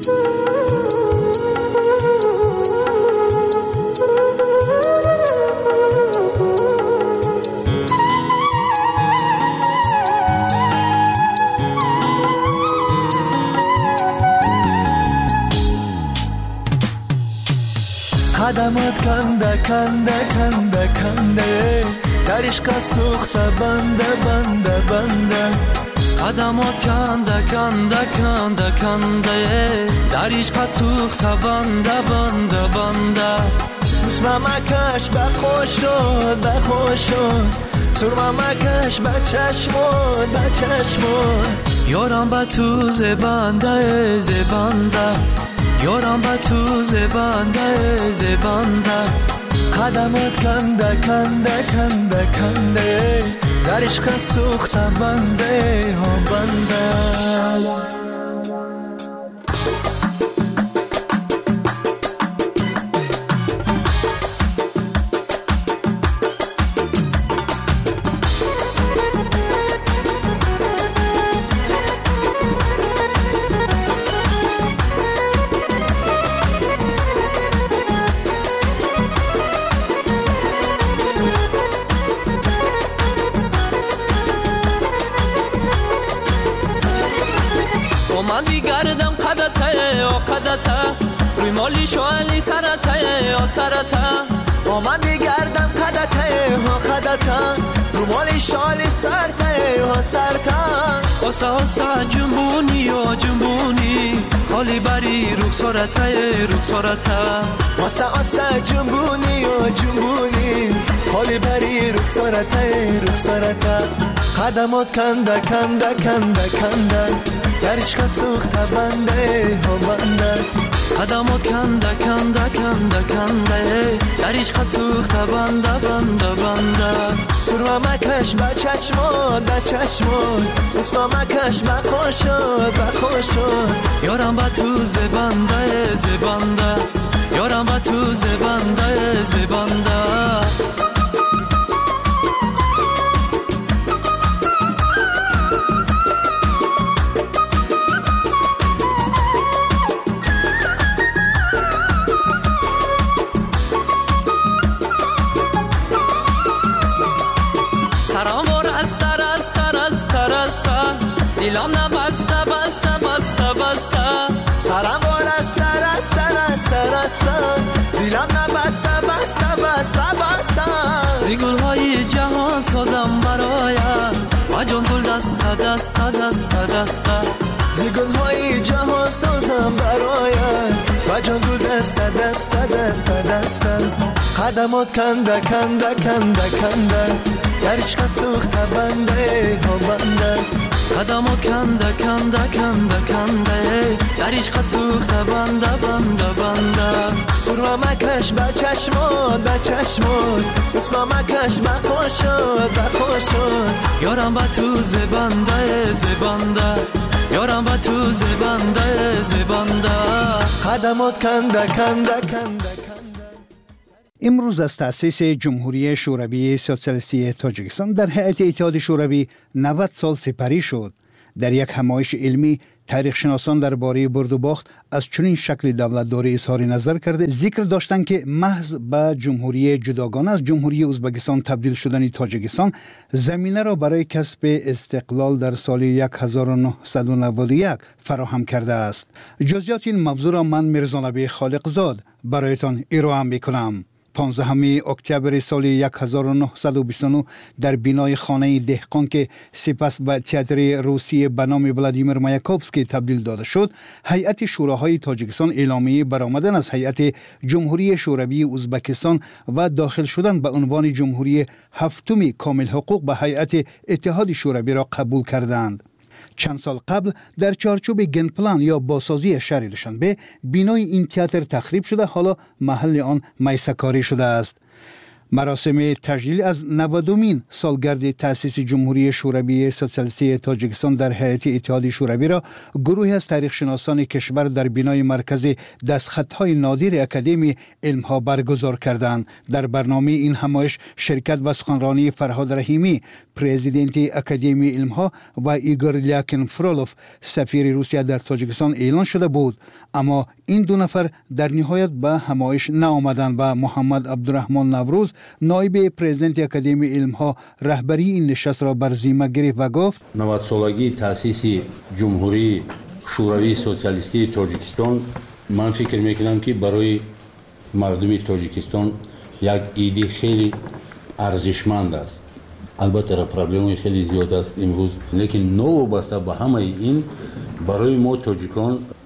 قدمات کنده کنده کنده کنده در عشق سوخته بنده بنده بنده قدمات کنده کنده کنده کنده در عشق سوخته بنده بنده بنده روز ممکش بخوش شد بخوش شد سرما مکش به چشمون به چشمون یارم به تو زبنده زبنده یارم به تو زبنده زبنده قدمات کنده کنده کنده کنده در عشق سوخته بنده ها بنده مالی شوالی سرته یا سرته با من بگردم قدته ها قدته رو مالی شوالی سرته یا سرته آسته آسته جنبونی یا جنبونی خالی بری روک سرته روک سرته آسته آسته جنبونی یا جنبونی خالی بری روک سرته روک سرته قدمات کنده کنده کنده کنده در عشق سوخته بنده ها بنده قدمات کنده کنده کنده کنده در عشق سوخته بنده بنده بنده سرما مکش به چشمون به چشمون اسما مکش به خوشون به خوشون یارم به تو زبنده زبنده یارم به تو زبنده زبنده دیلام نبسته بسته بسته بسته سرم بارسته رسته رسته رسته دیلم نبسته بسته بسته بسته زی گلهای جهان سازم برایت و جان گل دسته دسته دسته دسته زی گلهای جهان سازم برایت و جان گل دسته دسته دسته دسته قدمات کنده کنده کنده کنده در عشق سوخته بنده ها بنده قدمات کنده کنده کنده کنده در عشق سوخته بنده بنده بنده سرما مکش به چشمون به چشمون اسما مکش به خوشون به خوشون یارم به تو زبنده زبنده یارم به تو زبنده زبنده قدمات کنده کنده کنده امروز از تأسیس جمهوری شوروی سوسیالیستی تاجیکستان در هیئت اتحاد شوروی نود سال سپری شد. در یک همایش علمی تاریخ شناسان درباره برد و باخت از چنین شکل دولتداری اظهار نظر کرده ذکر داشتند که محض به جمهوری جداگانه از جمهوری ازبکستان تبدیل شدن تاجیکستان زمینه را برای کسب استقلال در سال هزار و نهصد و نود و یک فراهم کرده است. جزئیات این موضوع را من میرزانبی خالقزاد برایتان ارائه میکنم. پانزدهم اکتبر سال هزار و نهصد و بیست و نه در بینای خانه دهقان که سپس به تئاتر روسی به نام ولادیمیر مایاکوفسکی تبدیل داده شد، هیئت شوراهای تاجیکستان اعلامیه برآمدن از هیئت جمهوری شوروی ازبکستان و داخل شدن به عنوان جمهوری هفتم کامل حقوق به هیئت اتحاد شوروی را قبول کردند. چند سال قبل در چارچوب گنپلان یا بازسازی شهر دوشنبه بینای این تئاتر تخریب شده، حالا محل آن میسه‌کاری شده است. مراسم تجلیل از نودمین سالگرد تأسیس جمهوری شوروی سوسیالیستی تاجیکستان در هیئت اتحاد شوروی را گروهی از تاریخ شناسان کشور در بینای مرکز دستخطهای نادر اکادمی علمها برگزار کردند. در برنامه این همایش شرکت و سخنرانی فرهاد رحیمی پرزیدنت اکادمی علمها و ایگور لیاکین فرولوف سفیر روسیه در تاجیکستان اعلان شده بود، اما این دو نفر در نهایت به همایش نآمدند و محمد عبدالرحمن نوروز نایب پرزیدنت اکادمی علمها رهبری این نشست را بر ذمه گرفت و گفت نود سالگی تأسیس جمهوری شوروی سوسیالیستی تاجیکستان من فکر میکنم که برای مردم تاجیکستان یک ایده خیلی ارزشمند است. البته پرابلم خیلی زیاد است امروز، لیکن نو وابسته به همه این برای ما تاجیکان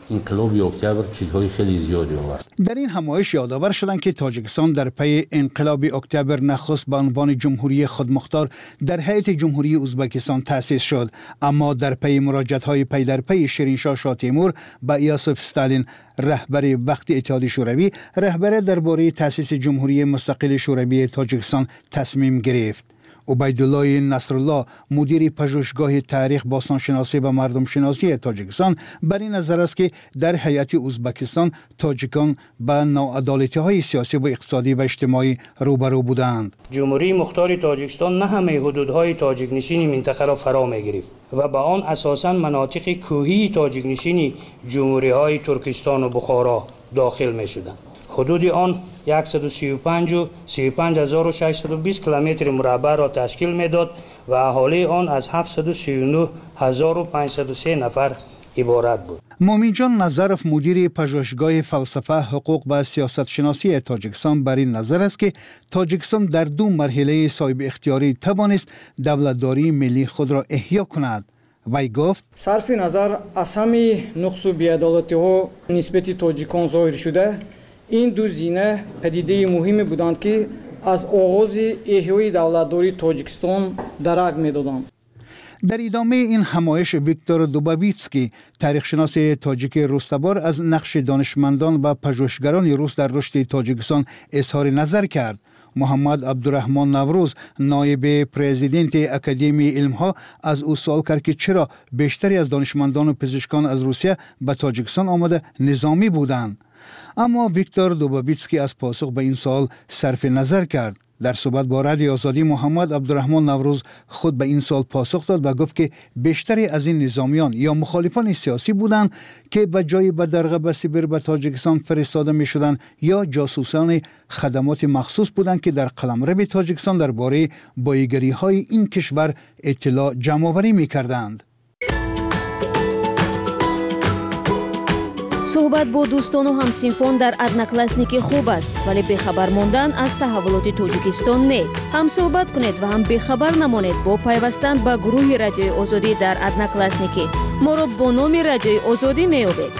انقلاب اکتبر چیزهای خیلی زیادی آورد. در این همایش یادآور شدند که تاجیکستان در پی انقلاب اکتبر نخست به عنوان جمهوری خودمختار در هیئت جمهوری ازبکستان تأسیس شد، اما در پی مراجعت‌های پی در پی شیرینشاه شاه تیمور به یوسف استالین رهبر وقت اتحاد شوروی رهبر درباره تأسیس جمهوری مستقل شوروی تاجیکستان تصمیم گرفت. عبیدالله نصرالله مدیر پژوهشگاه تاریخ باستانشناسی و مردم شناسی تاجیکستان بر این نظر است که در هیئت ازبکستان تاجیکان به ناعدالتی‌های سیاسی و اقتصادی و اجتماعی روبرو بودند. جمهوری مختار تاجیکستان نه همه حدودهای تاجیک نشین منطقه را فرا می‌گرفت و به آن اساساً مناطق کوهی تاجیک نشین جمهوری‌های ترکستان و بخارا داخل می‌شدند. حدود آن صد و سی و پنج و سی و پنج هزار و ششصد و بیست کیلومتر مربع را تشکیل می‌داد و اهالی آن از هفتصد و سی و نه هزار و پانصد و سه نفر عبارت بود. مومین جان نظرف مدیر پژوهشگاه فلسفه، حقوق و سیاست شناسی تاجیکستان بر این نظر است که تاجیکستان در دو مرحله صاحب اختیاری توانست دولتداری ملی خود را احیا کند. وی گفت صرف نظر از همه نقص و بی‌عدالتی‌ها نسبت تاجیکان ظاهر شده، این دو زینه پدیده مهمی بودند که از آغاز احیای دولتداری تاجیکستان درک می‌دادند. در ادامه این همایش ویکتور دوبابیتسکی تاریخ‌شناس تاجیک روستبار از نقش دانشمندان و پژوهشگران روس در رشد تاجیکستان اظهار نظر کرد. محمد عبدالرحمن نوروز نایب پرزیدنت اکادمی علم‌ها از او سوال کرد که چرا بیشتری از دانشمندان و پزشکان از روسیه به تاجیکستان آمده نظامی بودند. اما ویکتور دوبابیتسکی از پاسخ به این سوال صرف نظر کرد. در صحبت با رادیو آزادی محمد عبدالرحمن نوروز خود به این سوال پاسخ داد و گفت که بیشتری از این نظامیان یا مخالفان سیاسی بودند که به جای به درغه به سیبر به تاجیکستان فرستاده می شدند یا جاسوسان خدمات مخصوص بودند که در قلمرو تاجیکستان درباره بایگری های این کشور اطلاع جمع آوری می کردند. صحبت با دوستان و همسینفان در ادناکلاسنیکی خوب است، ولی بخبر ماندن از تحولات تاجیکستان نه. هم صحبت کنید و هم بخبر نمانید با پیوستن به گروه رادیوی آزادی در ادناکلاسنیکی. ما را با نام رادیوی آزادی میابید.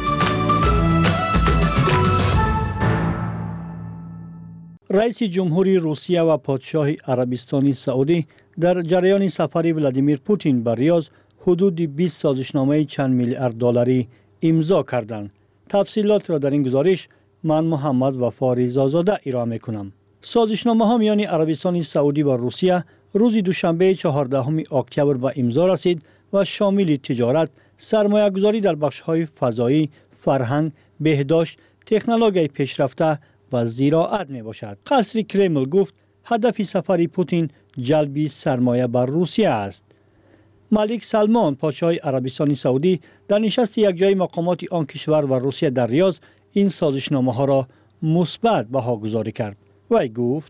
رئیس جمهوری روسیه و پادشاه عربستان سعودی در جریان سفر ولادیمیر پوتین به ریاض حدود بیست سازشنامه چند میلیارد دلاری امضا کردند. تفصیلات را در این گزارش من محمد وفا زاده ارائه میکنم. سازشنامه ها میان عربستان سعودی و روسیه روز دوشنبه چهاردهم اکتبر به امضا رسید و شامل تجارت، سرمایه گذاری در بخش های فضایی، فرهنگ، بهداشت، تکنولوژی پیشرفته و زراعت می باشد. قصر کرمل گفت هدف سفر پوتین جلب سرمایه بر روسیه است. ملک سلمان پادشاه عربستان سعودی در نشست یک جای مقامات آن کشور و روسیه در ریاض این سازشنامه ها را مثبت بها گذاری کرد. وی گفت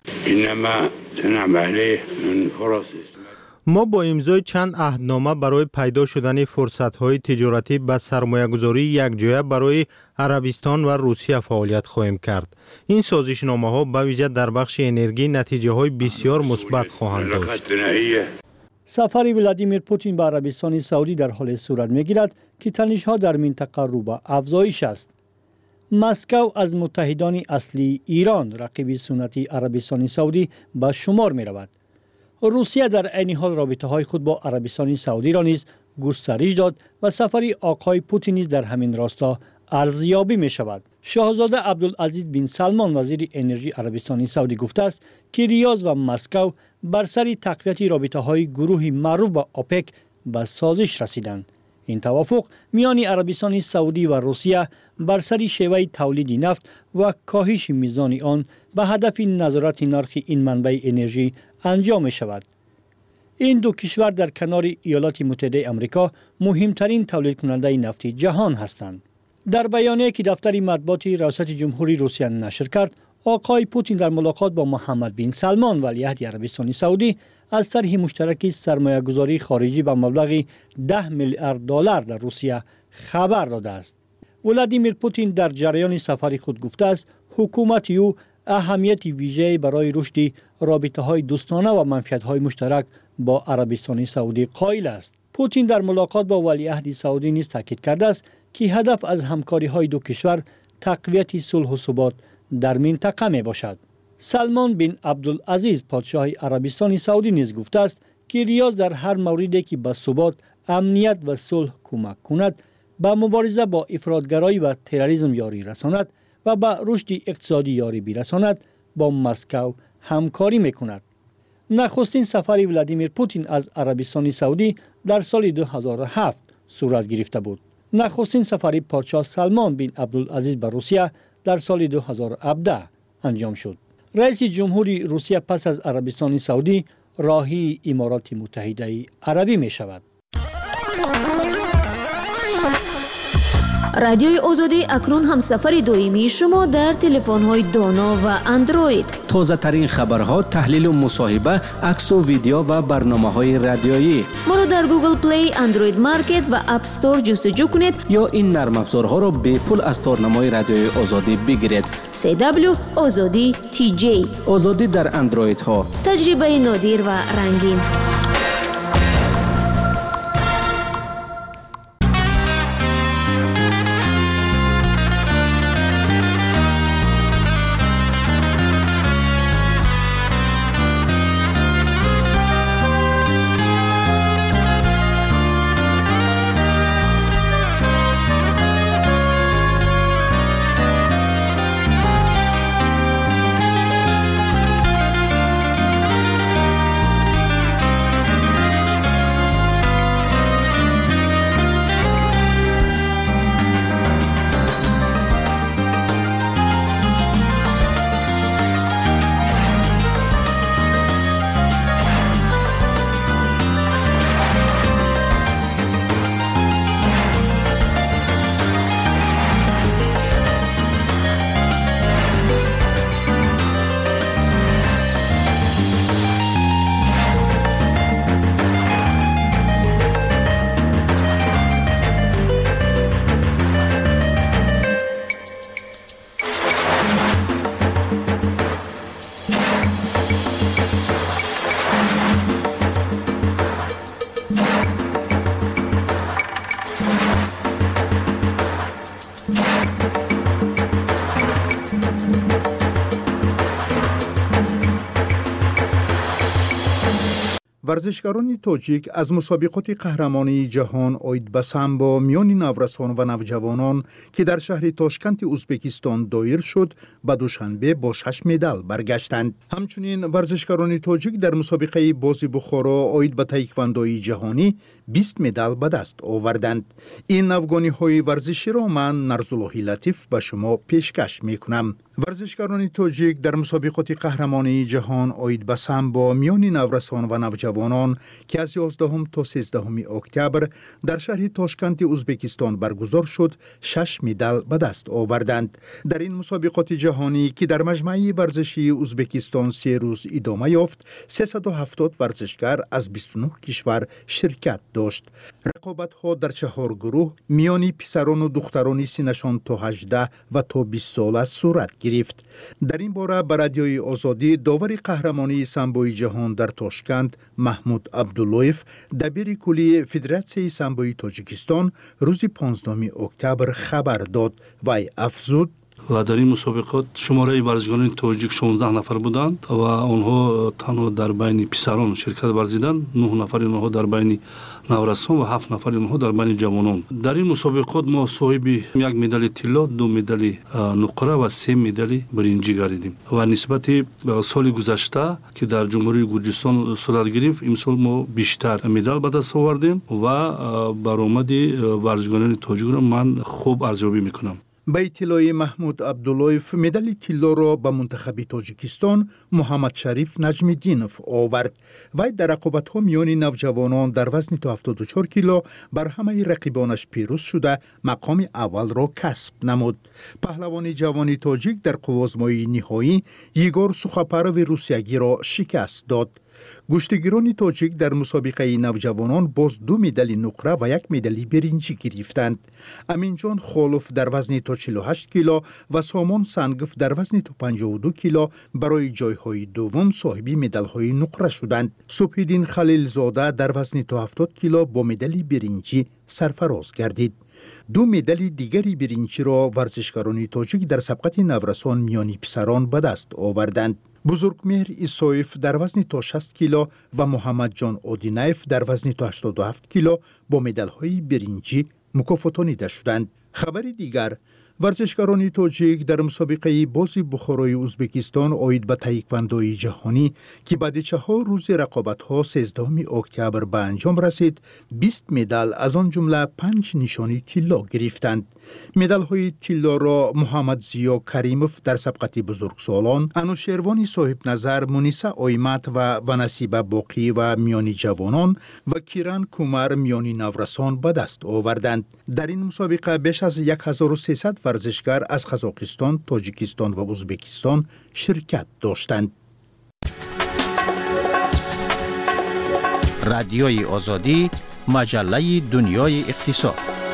ما با امضای چند عهدنامه برای پیدا شدن فرصت‌های تجارتی به سرمایه‌گذاری یکجایه برای عربستان و روسیه فعالیت خواهیم کرد. این سازشنامه‌ها به ویژه در بخش انرژی نتیجه‌های بسیار مثبت خواهند داشت. سفر ولادیمیر پوتین به عربستان سعودی در حال صورت می‌گیرد که تنش‌ها در منطقه رو به افزایش است. مسکو از متحدان اصلی ایران رقیب سنتی عربستان سعودی به شمار می‌رود. روسیه در عین حال رابطه‌های خود با عربستان سعودی را نیز گسترش داد و سفر آقای پوتین نیز در همین راستا ارزیابی می‌شود. شاهزاده عبدالعزیز بن سلمان وزیر انرژی عربستان سعودی گفته است که ریاض و مسکو بر سر تقویت رابطه‌های گروه معروف به اوپک به سازش رسیدند. این توافق میان عربستان سعودی و روسیه بر سر شیوه تولید نفت و کاهش میزان آن به هدف نظارت نرخ این منبع انرژی انجام می شود. این دو کشور در کنار ایالات متحده آمریکا مهمترین تولید کننده نفت جهان هستند. در بیانیه‌ای که دفتر مطبوعات ریاست جمهوری روسیه نشر کرد، آقای پوتین در ملاقات با محمد بن سلمان ولیعهد عربستان سعودی از طرح مشترک سرمایه‌گذاری خارجی به مبلغ ده میلیارد دلار در روسیه خبر داده است. ولادیمیر پوتین در جریان سفر خود گفته است حکومت او اهمیت ویژه‌ای برای رشد رابطه‌های دوستانه و منفعت‌های مشترک با عربستان سعودی قائل است. پوتین در ملاقات با ولیعهد سعودی نیز تاکید کرده است که هدف از همکاری های دو کشور تقویت صلح و ثبات در منطقه می باشد. سلمان بن عبدالعزیز پادشاه عربستان سعودی نیز گفته است که ریاض در هر موردی که به ثبات، امنیت و صلح کمک کند، به مبارزه با افراطگرایی و تروریسم یاری رساند و به رشد اقتصادی یاری برساند، با مسکو همکاری میکند. نخستین سفر ولادیمیر پوتین از عربستان سعودی در سال دو هزار و هفت صورت گرفته بود. نخستین سفر پادشاه سلمان بن عبدالعزیز به روسیه در سال دو هزار و هفده انجام شد. رئیس جمهوری روسیه پس از عربستان سعودی راهی امارات متحده عربی می شود. رادیوی آزادی اکنون هم سفر دائمی شما در تلفن‌های دانا و اندروید. تازه ترین خبرها، تحلیل و مصاحبه، عکس و ویدیو و برنامه‌های رادیویی. ما را در گوگل پلی، اندروید مارکت و اپ استور جستجو کنید یا این نرم افزارها را به پول از تارنمای رادیوی آزادی بگیرید. سی دبلیو آزادی تی جی. آزادی در اندروید ها. تجربه نادر و رنگین. ورزشکاران تاجیک از مسابقات قهرمانی جهان عاید به سامبو میان نورسان و نوجوانان که در شهر تاشکند ازبکستان دایر شد به دوشنبه با شش مدال برگشتند. همچنین ورزشکاران تاجیک در مسابقه بازی بخارا عاید به تایکواندوی جهانی بیست مدال به دست آوردند. این نوگانی های ورزشی را من نرزاللهی لطیف به شما پیشکش می کنم. ورزشکاران تاجیک در مسابقات قهرمانی جهان عاید به سامبو میان نورسان و نوجوانان که از یازدهم تا سیزدهم اکتبر در شهر تاشکند ازبکستان برگزار شد شش مدال به دست آوردند. در این مسابقات جهانی که در مجمع ورزشی ازبکستان سه روز ادامه یافت، سیصد و هفتاد ورزشکار از بیست و نه کشور شرکت داشت. رقابت ها در چهار گروه میان پسران و دختران سنشان تا هجده و تا بیست ساله صورت گرفت. در این باره به رادیوی آزادی داور قهرمانی سامبوی جهان در تاشکند محمود عبداللهیف دبیر کلی فدراسیون سامبوی تاجیکستان روز پانزدهم اکتبر خبر داد و افزود و در این مسابقات شماره ورزشکاران تاجیک شانزده نفر بودند و آنها تنها در بین پسران شرکت ورزیدند، نه نفر آنها در بین نورسان و هفت نفر آنها در بین جوانان. در این مسابقات ما صاحب یک مدال طلا، دو مدال نقره و سه مدال برنجی گردیدیم و نسبت سال گذشته که در جمهوری گرجستان صورت گرفت، امسال ما بیشتر مدال به دست آوردیم و برآمد ورزشکاران تاجیک را من خوب ارزیابی میکنم. به اطلاع محمود عبداللهیف مدال طلا را به منتخب تاجیکستان محمد شریف نجمیدینوف آورد و در رقابت‌ها میان نوجوانان در وزن تا هفتاد و چهار کیلو بر همه رقیبانش پیروز شده مقام اول را کسب نمود. پهلوان جوان تاجیک در قوازمای نهایی یگور سوخاپرو روسیگی را شکست داد. گشتگیران تاجیک در مسابقه نوجوانان باز دو مدال نقره و یک مدال برنجی گرفتند. امینجان خالف در وزن تا چهل و هشت کیلو و سامان سنگف در وزن تا پنجاه و دو کیلو برای جایهای دوم صاحب مدال‌های نقره شدند. صبحیدین خلیل زاده در وزن تا هفتاد کیلو با مدال برنجی سرفراز گردید. دو مدال دیگری برنجی را ورزشکاران تاجیک در سبقت نورسان میانی پسران به دست آوردند. بزرگمهر ایسایف در وزن تا شصت کیلو و محمد جان اودینایف در وزن تا هشتاد و هفت کیلو با مدال‌های برنجی مکافاتانیده شدند. خبر دیگر، ورزشکاران تاجیک در مسابقه باز بخارای ازبکستان آید به تایکواندوی جهانی که بعد چهار روز رقابت‌ها سیزدهم اکتبر به انجام رسید، بیست مدال از آن جمله پنج نشانی طلا گرفتند. مدال‌های طلا را محمد زیا کریموف در سبقت بزرگسالان، انوشیروان صاحب نظر، مونیسا آیمت و ونسیبه باقی و میانی جوانان و کیران کومر میانی نورسان به دست آوردند. در این مسابقه بیش از هزار و سیصد ورزشکار از قزاقستان، تاجیکستان و ازبکستان شرکت داشتند. رادیوی آزادی، مجله دنیای اقتصاد.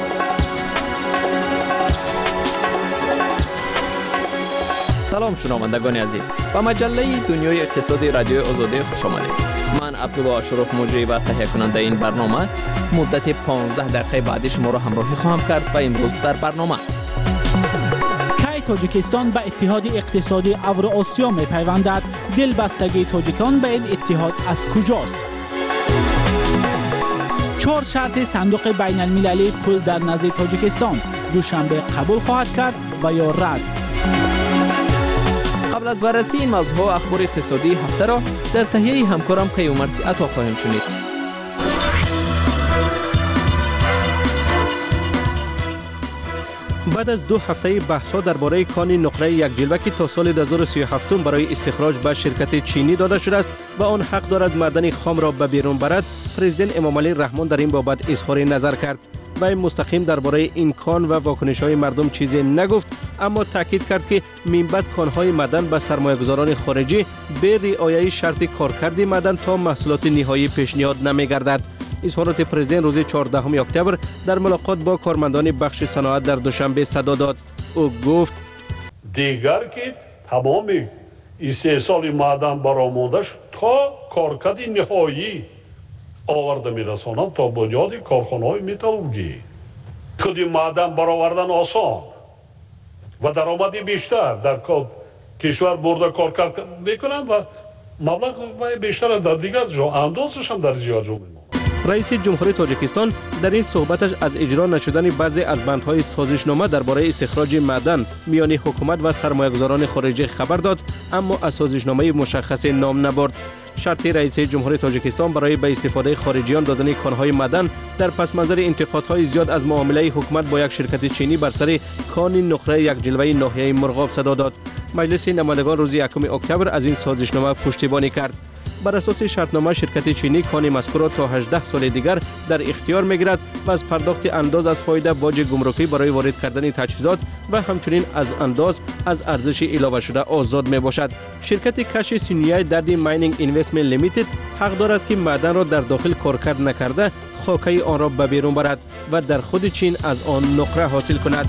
سلام شنوندگان عزیز، با مجله دنیای اقتصادی رادیوی آزادی خوش آمدید. من عبدالله شرف مجری و تهیه کننده این برنامه مدت پانزده دقیقه بعدی شما را همراهی خواهم کرد و امروز در برنامه کی تاجیکستان به اتحاد اقتصادی اوراسیا می پیوندد، دلبستگی تاجیکان به این اتحاد از کجاست؟ چهار شرط صندوق بین المللی پول در نزد تاجیکستان دوشنبه قبول خواهد کرد و یا رد؟ قبل از بررسی این موضوع اخبار اقتصادی هفته را در تهیه همکارم قیومرسی عطا خواهیم شنید. بعد از دو هفته بحث‌ها درباره کان نقره یک جلوه که تا سال دو هزار و سی و هفت برای استخراج به شرکت چینی داده شده است و آن حق دارد معدن خام را به بیرون برد، پرزیدنت امامعلی رحمان در این بابت اظهار نظر کرد. و مستقیم درباره این کان و واکنش‌های مردم چیزی نگفت، اما تاکید کرد که منبت کان‌های معدن به سرمایه‌گذاران خارجی به رعایت شرط کارکرد معدن تا محصولات نهایی پیشنهاد نمی‌گردد. اظهارات پرزیدنت روز چهاردهم اکتبر در ملاقات با کارمندان بخش صنعت در دوشنبه صدا داد. او گفت دیگر که تمام استحصال معدن برآمده شد تا کارکرد نهایی آورده می‌رسانند تا بنیاد کارخانه‌های متالورژی. کدی معدن برآوردن آسان و درآمدی بیشتر در کشور برده کار میکنند و مبلغ بیشتر در دیگر جا اندازش هم در دیگر جا می‌ماند. رئیس جمهوری تاجیکستان در این صحبتش از اجرا نشدن بعضی از بندهای سازشنامه درباره استخراج معدن میان حکومت و سرمایه‌گذاران خارجی خبر داد، اما از سازشنامه مشخص نام نبرد. شرط رئیس جمهوری تاجیکستان برای به استفاده خارجیان دادن کان‌های معدن در پس منظر انتقادهای زیاد از معامله حکومت با یک شرکت چینی بر سر کان نقره یک جلوه ناحیه مرغاب صدا داد. مجلس نمایندگان روز یکم اکتبر از این سازشنامه پشتیبانی کرد. بر اساس شرطنامه شرکت چینی کان مذکور را تا هجده سال دیگر در اختیار می‌گیرد و از پرداخت انداز از فایده باج گمرکی برای وارد کردن تجهیزات و همچنین از انداز از ارزش علاوه شده آزاد میباشد. شرکت کش سینیای دردی ماینینگ اینوستمنت لیمیتد حق دارد که معدن را در داخل کارکرد نکرده خاکه آن را به بیرون برد و در خود چین از آن نقره حاصل کند.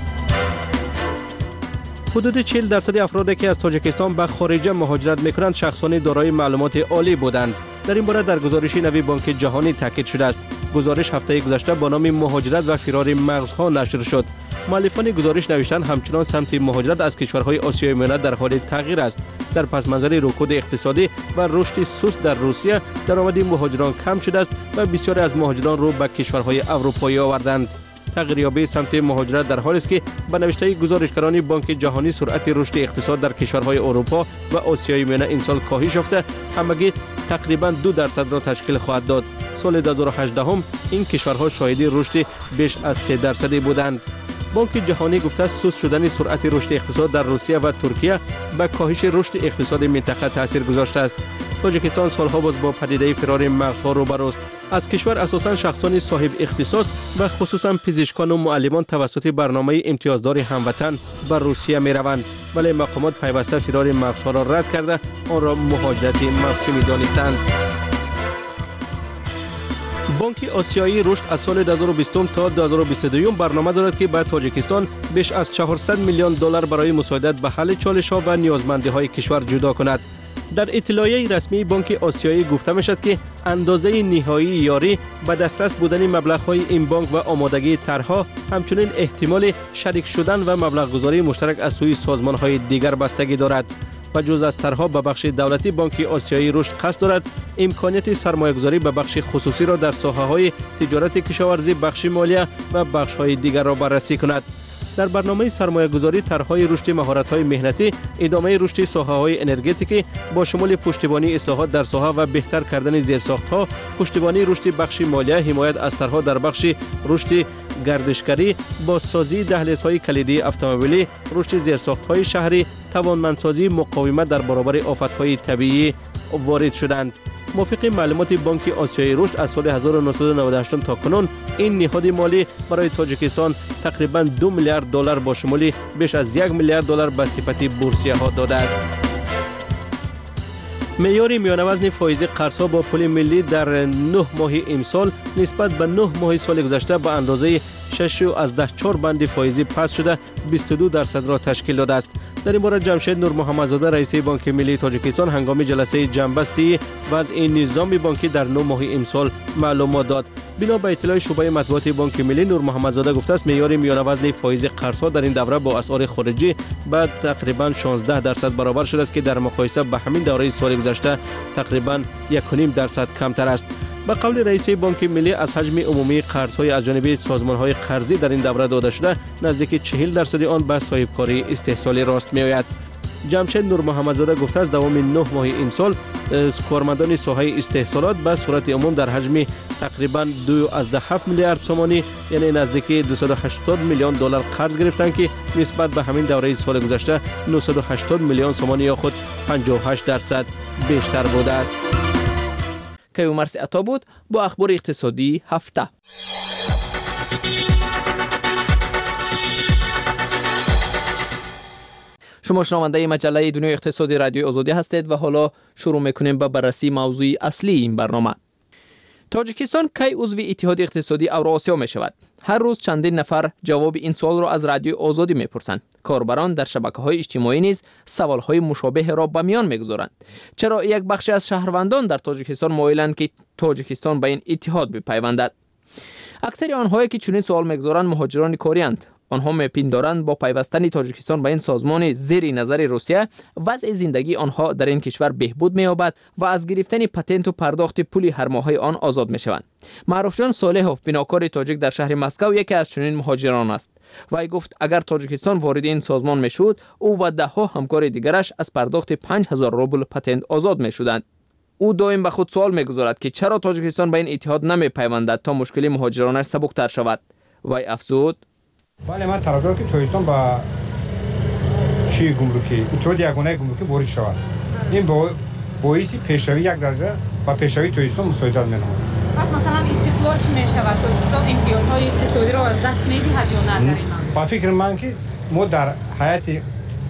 حدود چهل درصد افرادی که از تاجیکستان به خارج مهاجرت می‌کنند شخصان دارای معلومات عالی بودند. در این باره در گزارش نوی بانک جهانی تاکید شده است. گزارش هفته گذشته با نام مهاجرت و فرار مغزها نشر شد. مؤلفان گزارش نوشتند همچنان سمت مهاجرت از کشورهای آسیای میانه در حال تغییر است. در پس منظر رکود اقتصادی و رشد سست در روسیه، درآمد مهاجران کم شده است و بسیاری از مهاجران رو به کشورهای اروپایی آوردند. تغییریابی سمت مهاجرت در حالی است که به نوشته گزارشگران بانک جهانی سرعت رشد اقتصاد در کشورهای اروپا و آسیای میانه این سال کاهش یافته همگی تقریباً دو درصد را تشکیل خواهد داد. سال دو هزار و هجده هم این کشورها شاهد رشد بیش از سه درصدی بودند. بانک جهانی گفته است سست شدن سرعت رشد اقتصاد در روسیه و ترکیه به کاهش رشد اقتصاد منطقه تاثیر گذاشته است. تاجیکستان سالها باز با پدیده فرار مغزها روبروست. از کشور اساساً شخصان صاحب اختصاص و خصوصاً پزشکان و معلمان توسط برنامه امتیازدار هموطن به روسیه می روند، ولی مقامات پیوسته فرار مغزها را رد کرده آن را مهاجرت موسمی دانستند. بانک آسیایی رشد از سال دو هزار و بیست تا دو هزار و بیست و دو برنامه دارد که به تاجیکستان بیش از چهارصد میلیون دلار برای مساعدت به حل چالش‌ها و نیازمندی‌های کشور جدا کند. در اطلاعیه رسمی بانک آسیایی گفته می‌شد که اندازه نهایی یاری به دسترس بودن مبلغ‌های این بانک و آمادگی طرح‌ها همچنین احتمال شریک شدن و مبلغ گذاری مشترک از سوی سازمان‌های دیگر بستگی دارد. و جز از طرح‌ها به بخش دولتی بانک آسیایی رشد قصد دارد امکانیت سرمایه‌گذاری به بخش خصوصی را در ساحه‌های تجارت کشاورزی، بخش مالیه و بخش‌های دیگر را بررسی کند. در برنامه سرمایه‌گذاری طرح‌های رشد مهارت‌های مهنتی، ادامه رشد ساحه‌های انرژتیکی با شمول پشتیبانی اصلاحات در ساحه و بهتر کردن زیرساخت‌ها، پشتیبانی رشد بخش مالیه، حمایت از طرح‌ها در بخش رشد گردشگری، بازسازی دهلیزهای کلیدی اتومبیلی، رشد زیرساخت‌های شهری، توانمندسازی مقاومت در برابر آفت‌های طبیعی وارد شدند. موافق معلومات بانک آسیایی رشد از سال هزار و نهصد و نود و هشت تا کنون این نهاد مالی برای تاجیکستان تقریباً دو میلیارد دلار با شمول بیش از یک میلیارد دلار به صفت بورسیه ها داده است. معیار میانه وزن فایز قرض‌ها با پول ملی در نه ماه امسال نسبت به نه ماه سال گذشته به اندازه شش از ده چهار بند فایزی پس شده بیست و دو درصد را تشکیل داده است. در این باره جمشید نور محمدزاده رئیس بانک ملی تاجیکستان هنگام جلسه جنبستی وضع نظام بانکی در نه ماه امسال معلومات داد. بنا به اطلاع شعبه مطبوعات بانک ملی، نور محمدزاده گفته است معیار میانه وزن فایز قرض‌ها در این دوره با اسعار خارجی به تقریبا شانزده درصد برابر شده است که در مقایسه با همین دوره سال گذشته تقریبا یک و نیم درصد کمتر است. به قول رئیس بانک ملی از حجم عمومی قرض‌های از جانب سازمان‌های قرضی در این دوره داده شده نزدیک چهل درصد آن به صاحبکاری استحصالی راست می‌آید. جمشید نور محمدزاده گفته است دوام نه ماه امسال کارمندان ساحه استحصالات به صورت عموم در حجم تقریبا دو از ده هفت میلیارد تومانی یعنی نزدیک دویست و هشتاد میلیون دلار قرض گرفتند که نسبت به همین دوره سال گذشته نهصد و هشتاد میلیون تومانی یا خود پنجاه و هشت درصد بیشتر بوده است. کیومرث عطا بود با اخبار اقتصادی هفته. شما شنونده مجله دنیای اقتصادی رادیوی آزادی هستید و حالا شروع میکنیم با بررسی موضوع اصلی این برنامه. تاجیکستان کی عضو اتحاد اقتصادی اوراسیا می شود؟ هر روز چندین نفر جواب این سوال را از رادیوی آزادی میپرسند. کاربران در شبکه‌های اجتماعی نیز سوال‌های مشابه را به میان میگذارند. چرا یک بخش از شهروندان در تاجیکستان مایلند که تاجیکستان به این اتحاد بپیوندد؟ اکثر آنهایی که چنین سوال میگذارند مهاجران کاری‌اند. آنها میپندارند با پیوستن تاجیکستان به این سازمان زیر نظر روسیه وضع زندگی آنها در این کشور بهبود می‌یابد و از گرفتن پتنت و پرداخت پول هر ماهه آن آزاد میشوند. معروف جان صالحوف بناکار تاجیک در شهر مسکو یکی از چنین مهاجران است. وی گفت اگر تاجیکستان وارد این سازمان میشد او و ده ها همکار دیگرش از پرداخت پنج هزار روبل پتنت آزاد میشدند. او دائم به خود سوال میگذارد که چرا تاجیکستان به این اتحاد نمیپیوندد تا مشکل مهاجرانش سبکتر شود. وی افزود: بله من طرفدارم که تاجیکستان با چی گمرکی اتحاد یگانه گمرکی وارد شود. این با باعث پیشروی یک درجه و پیشروی تاجیکستان مساعدت می‌نماید. پس مثلا استقلال چی می‌شود؟ تاجیکستان امتیازهای اقتصادی را از دست می‌دهد یا نه در این مورد؟ با فکر من که ما در حیات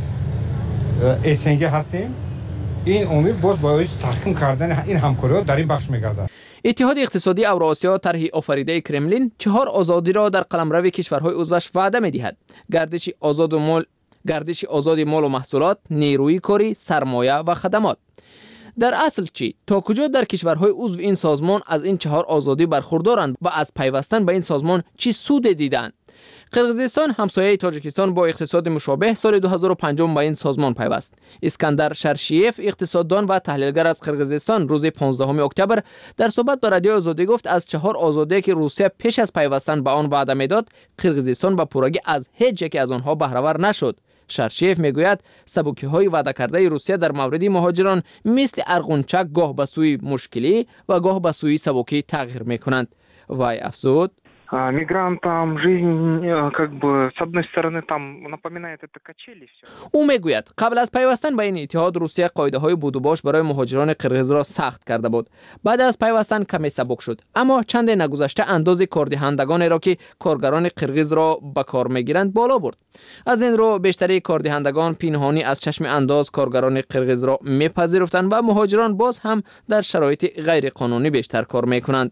اسنگی هستیم. این امید باز باعث تحکیم کردن این همکاری‌ها در این بخش می‌گردد. اتحاد اقتصادی اوراسیا طرح آفریده کرملین چهار آزادی را در قلمرو کشورهای عضوش وعده می‌دهد: گردش آزاد و مال، گردش آزاد مال و محصولات، نیروی کاری، سرمایه و خدمات. در اصل چی؟ تا کجا در کشورهای عضو این سازمان از این چهار آزادی برخوردارند و از پیوستن به این سازمان چی سود دیدند؟ قرقیزستان همسایه تاجیکستان با اقتصاد مشابه سال دو هزار و پنج به این سازمان پیوست. اسکندر شرشیف اقتصاددان و تحلیلگر از قرقیزستان روز پانزدهم اکتبر در صحبت با رادیو آزادی گفت از چهار آزادی که روسیه پیش از پیوستن به آن وعده میداد قرقیزستان به پورگی از هیچ یک از آنها بهره‌ور نشد. شرشیف میگوید سبکی‌های وعده کرده روسیه در مورد مهاجران مثل ارغنچک گاه به سوی مشکلی و گاه به سوی سبکی تغییر میکنند. وی افزود: мигрантам жизнь как бы с одной стороны там напоминает это качели все. او میگوید قبل از پیوستن به این اتحاد روسیه قاعده‌های بود و باش برای مهاجران قرقیز را سخت کرده بود. بعد از پیوستن کمی سبک شد، اما چند نگذشته اندازه کاردهندگانی را که کارگران قرقیز را به کار میگیرند بالا برد. از این رو بیشتری کاردهندگان پنهانی از چشم انداز کارگران قرقیز را میپذیرفتند و مهاجران باز هم در شرایط غیر قانونی بیشتر کار میکنند.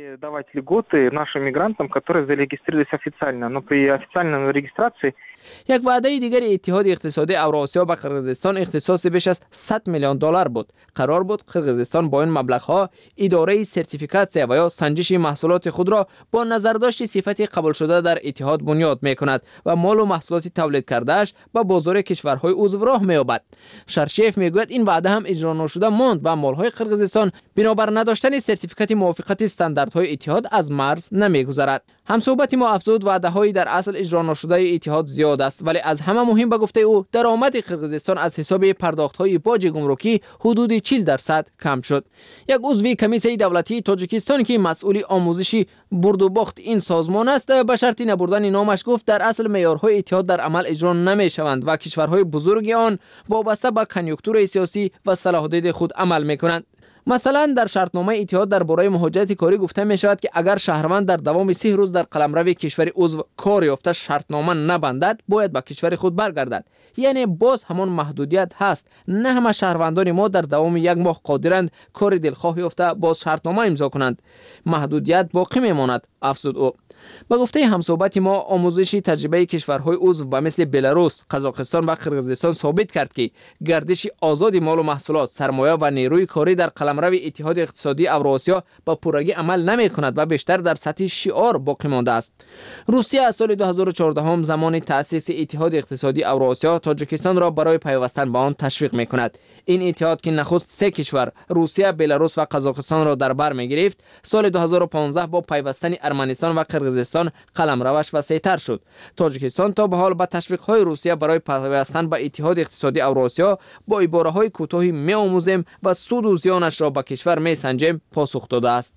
давать льготы нашим мигрантам, которые зарегистрировались официально, но при официальной регистрации. یک وعده دیگر اتحاد اقتصادی اوراسیا به قرقیزستان اختصاص بیش از صد میلیون دلار بود. قرار بود قرقیزستان با این مبلغ‌ها اداره سرتیفیکاسیون و یا سنجش محصولات خود را با نظرداشت صفت قبول شده در اتحاد بنیاد می‌کند و مال و محصولات تولید کرده‌اش به بازار کشورهای عضو راه می‌یابد. شرشیف میگوید این وعده هم اجرا نشده ماند و مال‌های قرقیزستان بنابر نداشتن سرتیفیکات موافقت استانداردهای اتحاد از مرز نمی‌گذرد. همصحبت ما افزود وعده‌های در اصل اجرا نشده اتحاد زیاد است، ولی از همه مهم به گفته او درآمد قرقیزستان از حساب پرداخت‌های باج گمرکی حدود چهل درصد کم شد. یک عضو کمیسیون دولتی تاجیکستان که مسئول آموزشی برد و باخت این سازمان است به شرط نبردن نامش گفت در اصل معیارهای اتحاد در عمل اجرا نمی‌شوند و کشورهای بزرگ آن وابسته به کنیونکتور سیاسی و صلاح‌الدین خود عمل می‌کنند. مثلا در شرطنامه اتحاد درباره مهاجرت کاری گفته می شود که اگر شهروند در دوام سی روز در قلمرو کشور عضو کار یافته شرطنامه نبندد باید به کشور خود برگردد. یعنی باز همان محدودیت هست، نه همه شهروندان ما در دوام یک ماه قادرند کار دلخواه یافته باز شرطنامه امضا کنند. محدودیت باقی میماند، افزود او. به گفته همصحبت ما آموزشی تجربه کشورهای عضو به مثل بلاروس، قزاقستان و قرقیزستان ثابت کرد که گردش آزاد مال و محصولات، سرمایه و نیروی کاری در قلمرو اتحاد اقتصادی اوراسیا با پورگی عمل نمی کند و بیشتر در سطح شعار باقی مانده است. روسیه از سال دو هزار و چهارده هم زمان تأسیس اتحاد اقتصادی اوراسیا تاجیکستان را برای پیوستن به آن تشویق می کند. این اتحاد که نخست سه کشور روسیه، بلاروس و قزاقستان را در بر می گرفت، سال دو هزار و پانزده با پیوستن ارمنستان و قرقیزستان قلمروش وسیع‌تر شد. تاجیکستان تا به حال با تشویق‌های روسیه برای پیوستن به اتحاد اقتصادی اوراسیا با عباره‌های کوتاهی می‌آموزیم و سود و زیانش را به کشور می‌سنجیم پاسخ داده است.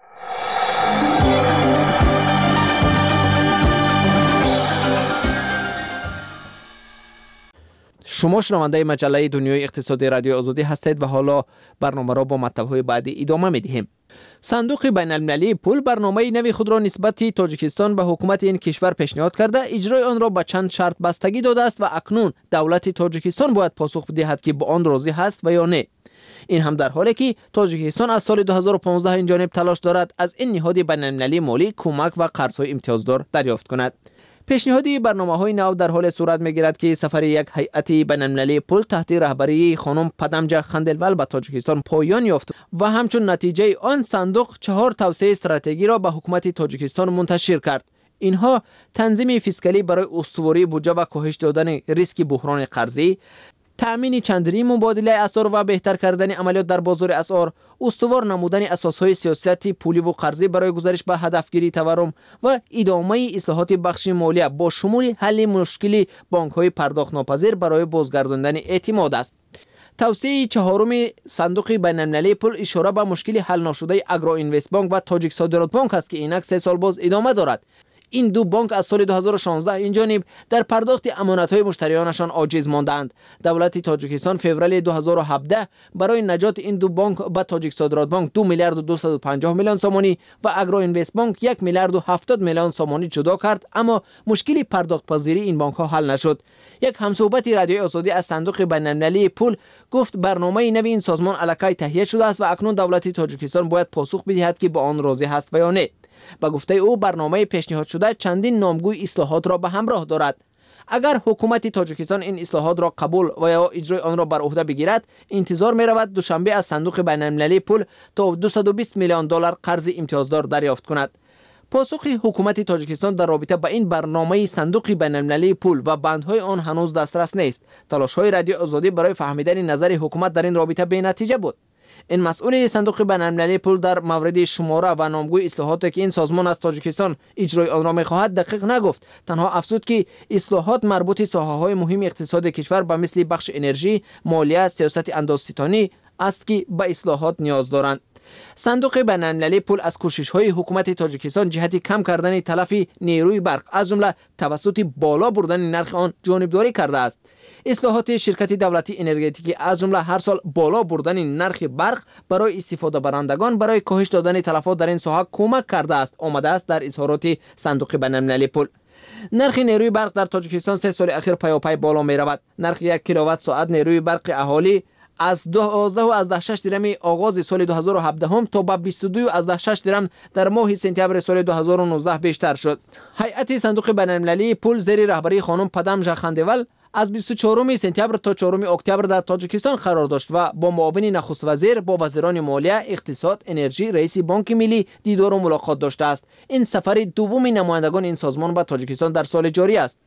شما شنونده مجله دنیای اقتصادی رادیو آزادی هستید و حالا برنامه را با مطلب‌های بعدی ادامه می‌دهیم. صندوق بین‌المللی پول برنامه نوی خود را نسبت تاجیکستان به حکومت این کشور پیشنهاد کرده اجرای آن را به چند شرط بستگی داده است و اکنون دولت تاجیکستان باید پاسخ بدهد که با آن راضی هست و یا نه. این هم در حالی که تاجیکستان از سال دو هزار و پانزده این جانب تلاش دارد از این نهاد بین‌المللی مالی کمک و قرض‌های امتیازدار دریافت کند. پیشنهادی برنامه‌های نو در حال صورت می‌گیرد که سفر یک هیئت بین‌المللی پول تحت رهبری خانم پدمجا خندلول به تاجیکستان پایان یافت و همچون نتیجه آن صندوق چهار توسعه استراتژی را به حکومت تاجیکستان منتشر کرد. اینها تنظیم فیسکالی برای استواری بودجه و کاهش دادن ریسک بحران قرضی، تأمین چندری مبادله اسعار و بهتر کردن عملیات در بازار اسعار، استوار نمودن اساسهای سیاست پولی و قرضی برای گذارش به هدفگیری تورم و ادامه اصلاحات بخش مالیه با شمول حل مشکل بانک‌های پرداخت ناپذیر برای بازگرداندن اعتماد است. توسعه چهارم صندوق بین‌المللی پول اشاره به مشکل حل نشده اگرو اینوست بانک و تاجیک صادرات بانک است که اینک سه سال باز ادامه دارد. این دو بانک از سال دو هزار و شانزده این جانب در پرداخت امانت‌های مشتریانشان عاجز ماندند. دولت تاجیکستان فوریه دو هزار و هفده برای نجات این دو بانک به تاجیک صادرات بانک دو میلیارد و دویست و پنجاه میلیون سومانی و اگرو اینوست بانک یک میلیارد و هفتاد میلیون سومانی جدا کرد، اما مشکل پرداخت پذیری این بانک ها حل نشد. یک همصحبت رادیوی آزادی از صندوق بین‌المللی پول گفت برنامه نوی این سازمان الکی تهیه شده است و اکنون دولت تاجیکستان باید پاسخ بدهد که با آن راضی است و یا نه. با گفته او برنامه پیشنهاد شده چندین نامگوی اصلاحات را به همراه دارد. اگر حکومت تاجیکستان این اصلاحات را قبول و یا اجرای آن را بر عهده بگیرد، انتظار می رود دوشنبه از صندوق بین‌المللی پول تا دویست و بیست میلیون دلار قرض امتیازدار دریافت کند. پاسخ حکومت تاجیکستان در رابطه با این برنامه صندوق بین‌المللی پول و بندهای آن هنوز دسترس نیست. تلاش‌های رادیو آزادی برای فهمیدن نظر حکومت در این رابطه بی‌نتیجه بود. این مسئول صندوق بین‌المللی پول در مورد شماره و نامگوی اصلاحاتی که این سازمان از تاجیکستان اجرای آن را می‌خواهد دقیق نگفت. تنها افزود که اصلاحات مربوط ساحه‌های مهم اقتصاد کشور به مثل بخش انرژی، مالیه، سیاست اندازه‌ستانی است که به اصلاحات نیاز دارند. صندوق بین‌المللی پول از کوشش‌های حکومت تاجیکستان جهت کم کردن تلف نیروی برق از جمله توسط بالا بردن نرخ آن جانبداری کرده است. اصلاحات شرکت دولتی انرژتیکی از جمله هر سال بالا بردن نرخ برق برای استفاده برندگان برای کاهش دادن تلفات در این ساحه کمک کرده است، آمده است در اظهارات صندوق بین‌المللی پول. نرخ نیروی برق در تاجیکستان سه سال اخیر پیاپی بالا می رود. نرخ یک کیلووات ساعت نیروی برق اهالی از دوازده و از شش درم آغاز سال دو هزار و هفده تا به بیست و دو و از شش درم در ماه سپتامبر سال دو هزار و نوزده بیشتر شد. هیئت صندوق بین‌المللی پول زیر رهبری خانم پدم ژخندول از بیست و چهارم سپتامبر تا چهارم اکتبر در تاجیکستان قرار داشت و با معاون نخست وزیر با وزیران مالیه، اقتصاد، انرژی، رئیس بانک ملی دیدار و ملاقات داشته است. این سفر دوم نمایندگان این سازمان به تاجیکستان در سال جاری است.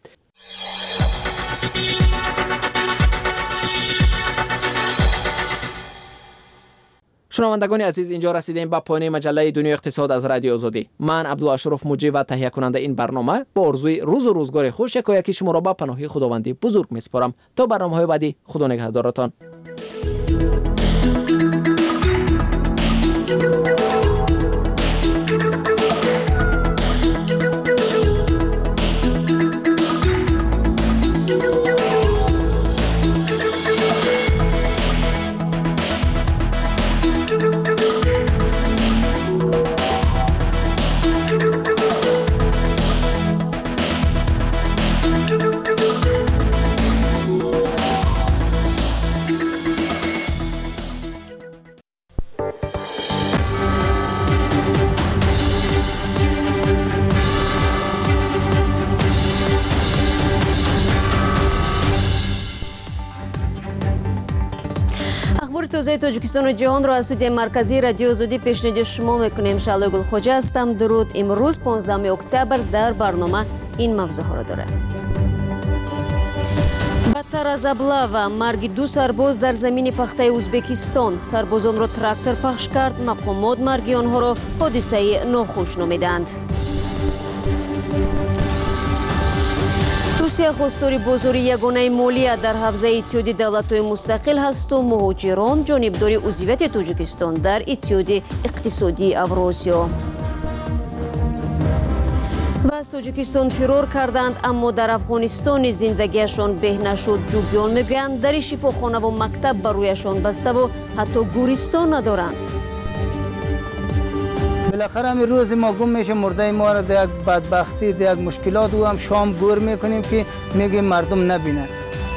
شنوندگان عزیز، اینجا رسیدیم به پایان مجله دنیای اقتصاد از رادیو آزادی. من عبدالاشرف موجی و تهیه کننده این برنامه با آرزوی روز و روزگار خوش یکایک شما را به پناه خداوندی بزرگ میسپارم. تا برنامه‌های بعدی، خدا نگهدارتان. تازه تاجیکستان و جهان را از استودیوی مرکزی رادیو آزادی پیشنهاد شما میکنیم. شعله گلخوجه هستم. درود. امروز پانزدهم اکتبر در برنامه این موضوع ها را داره. بدتر از ابله و مرگ دو سرباز در زمین پخته ازبکستان. سربازان را تراکتور پخش کرد. مقامات مرگ آنها را حادثه ناخوش نامیدند. روسیه خواستار بازاری یگانه مالیه در حوزه اتحادیه دولت‌های مستقل هست و مهاجران جانبداری عضویت تاجیکستان در اتحادیه اقتصادی اوراسیا. و از تاجیکستان فرار کردند اما در افغانستان زندگیشان به نشد. جوگیان میگویند در شفاخانه و مکتب برویشان بسته و حتی گورستان ندارند. بالاخره همین روز ما گم میشه، مرده ما را در یک بدبختی، در یک مشکلات و هم شام گور میکنیم که میگیم مردم نبینه.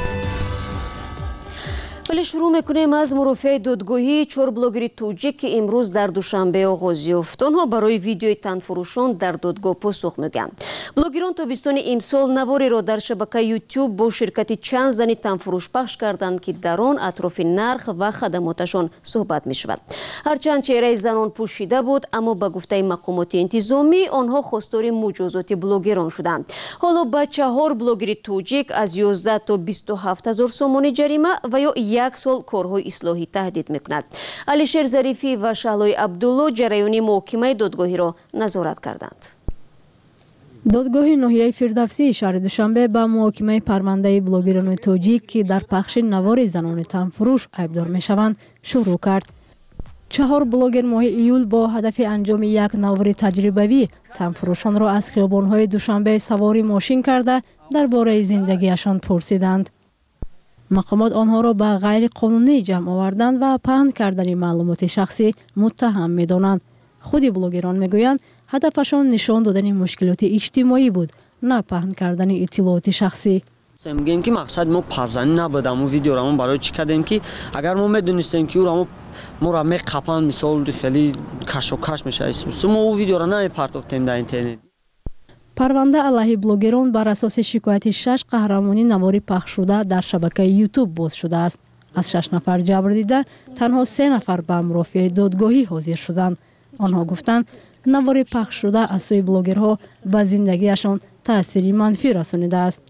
ولی شروع میکنیم از مرافع دادگاهی چهار بلاگر توجیک که امروز در دوشنبه آغاز یافت. آنها برای ویدیوی تنفروشان در دادگاه پاسخ میگن. بلاگران تابستان امسال نواری را در شبکه یوتیوب با شرکت چند زنی تنفروش پخش کردند که در آن اطراف نرخ و خدماتشان صحبت می شود. هرچند چهره زنان پوشیده بود اما به گفته مقامات انتظامی آنها خواستار مجازات بلاگران شدند. حالا با چهار بلاگر توجیک از یازده تا بیست و هفت هزار سومانی جریمه و یا یک سال کارهای اصلاحی تهدید میکند. علیشیر ظریفی و شهلای عبدالله جریان محاکمه دادگاهی را نظارت کردند. دادگاه ناحیه فردوسی شهر دوشنبه به محاکمه پرونده بلاگران تاجیک که در پخش نوار زنان تنفروش عیبدار میشوند شروع کرد. چهار بلاگر ماه ایول با هدف انجام یک نوار تجربوی تنفروشان را از خیابان‌های دوشنبه سواری ماشین کرده درباره زندگیشان پرسیدند. مقامات آنها را به غیر قانونی جمع آوردند و پهن کردن معلومات شخصی متهم می‌دانند. خود بلاگران میگویند هدفشان نشان دادن مشکلات اجتماعی بود، نه پهن کردن اطلاعات شخصی. میگیم که مقصد ما پرزنی نبودم و ویدیو را برای چی کردیم که اگر ما میدونستیم که او را ما را میقپند مثال خیلی کش و کش میشه اسم ما او ویدیو را نمیپرداختیم در اینترنت. پرونده علیه بلاگران بر اساس شکایت شش قهرمانی نواری پخش شده در شبکه یوتیوب باز شده است. از شش نفر جبر دیده تنها سه نفر به مرافع دادگاهی حاضر شدند. آنها گفتند نواری پخش شده از سوی بلاگرها به زندگیشان تأثیری منفی رسانیده است.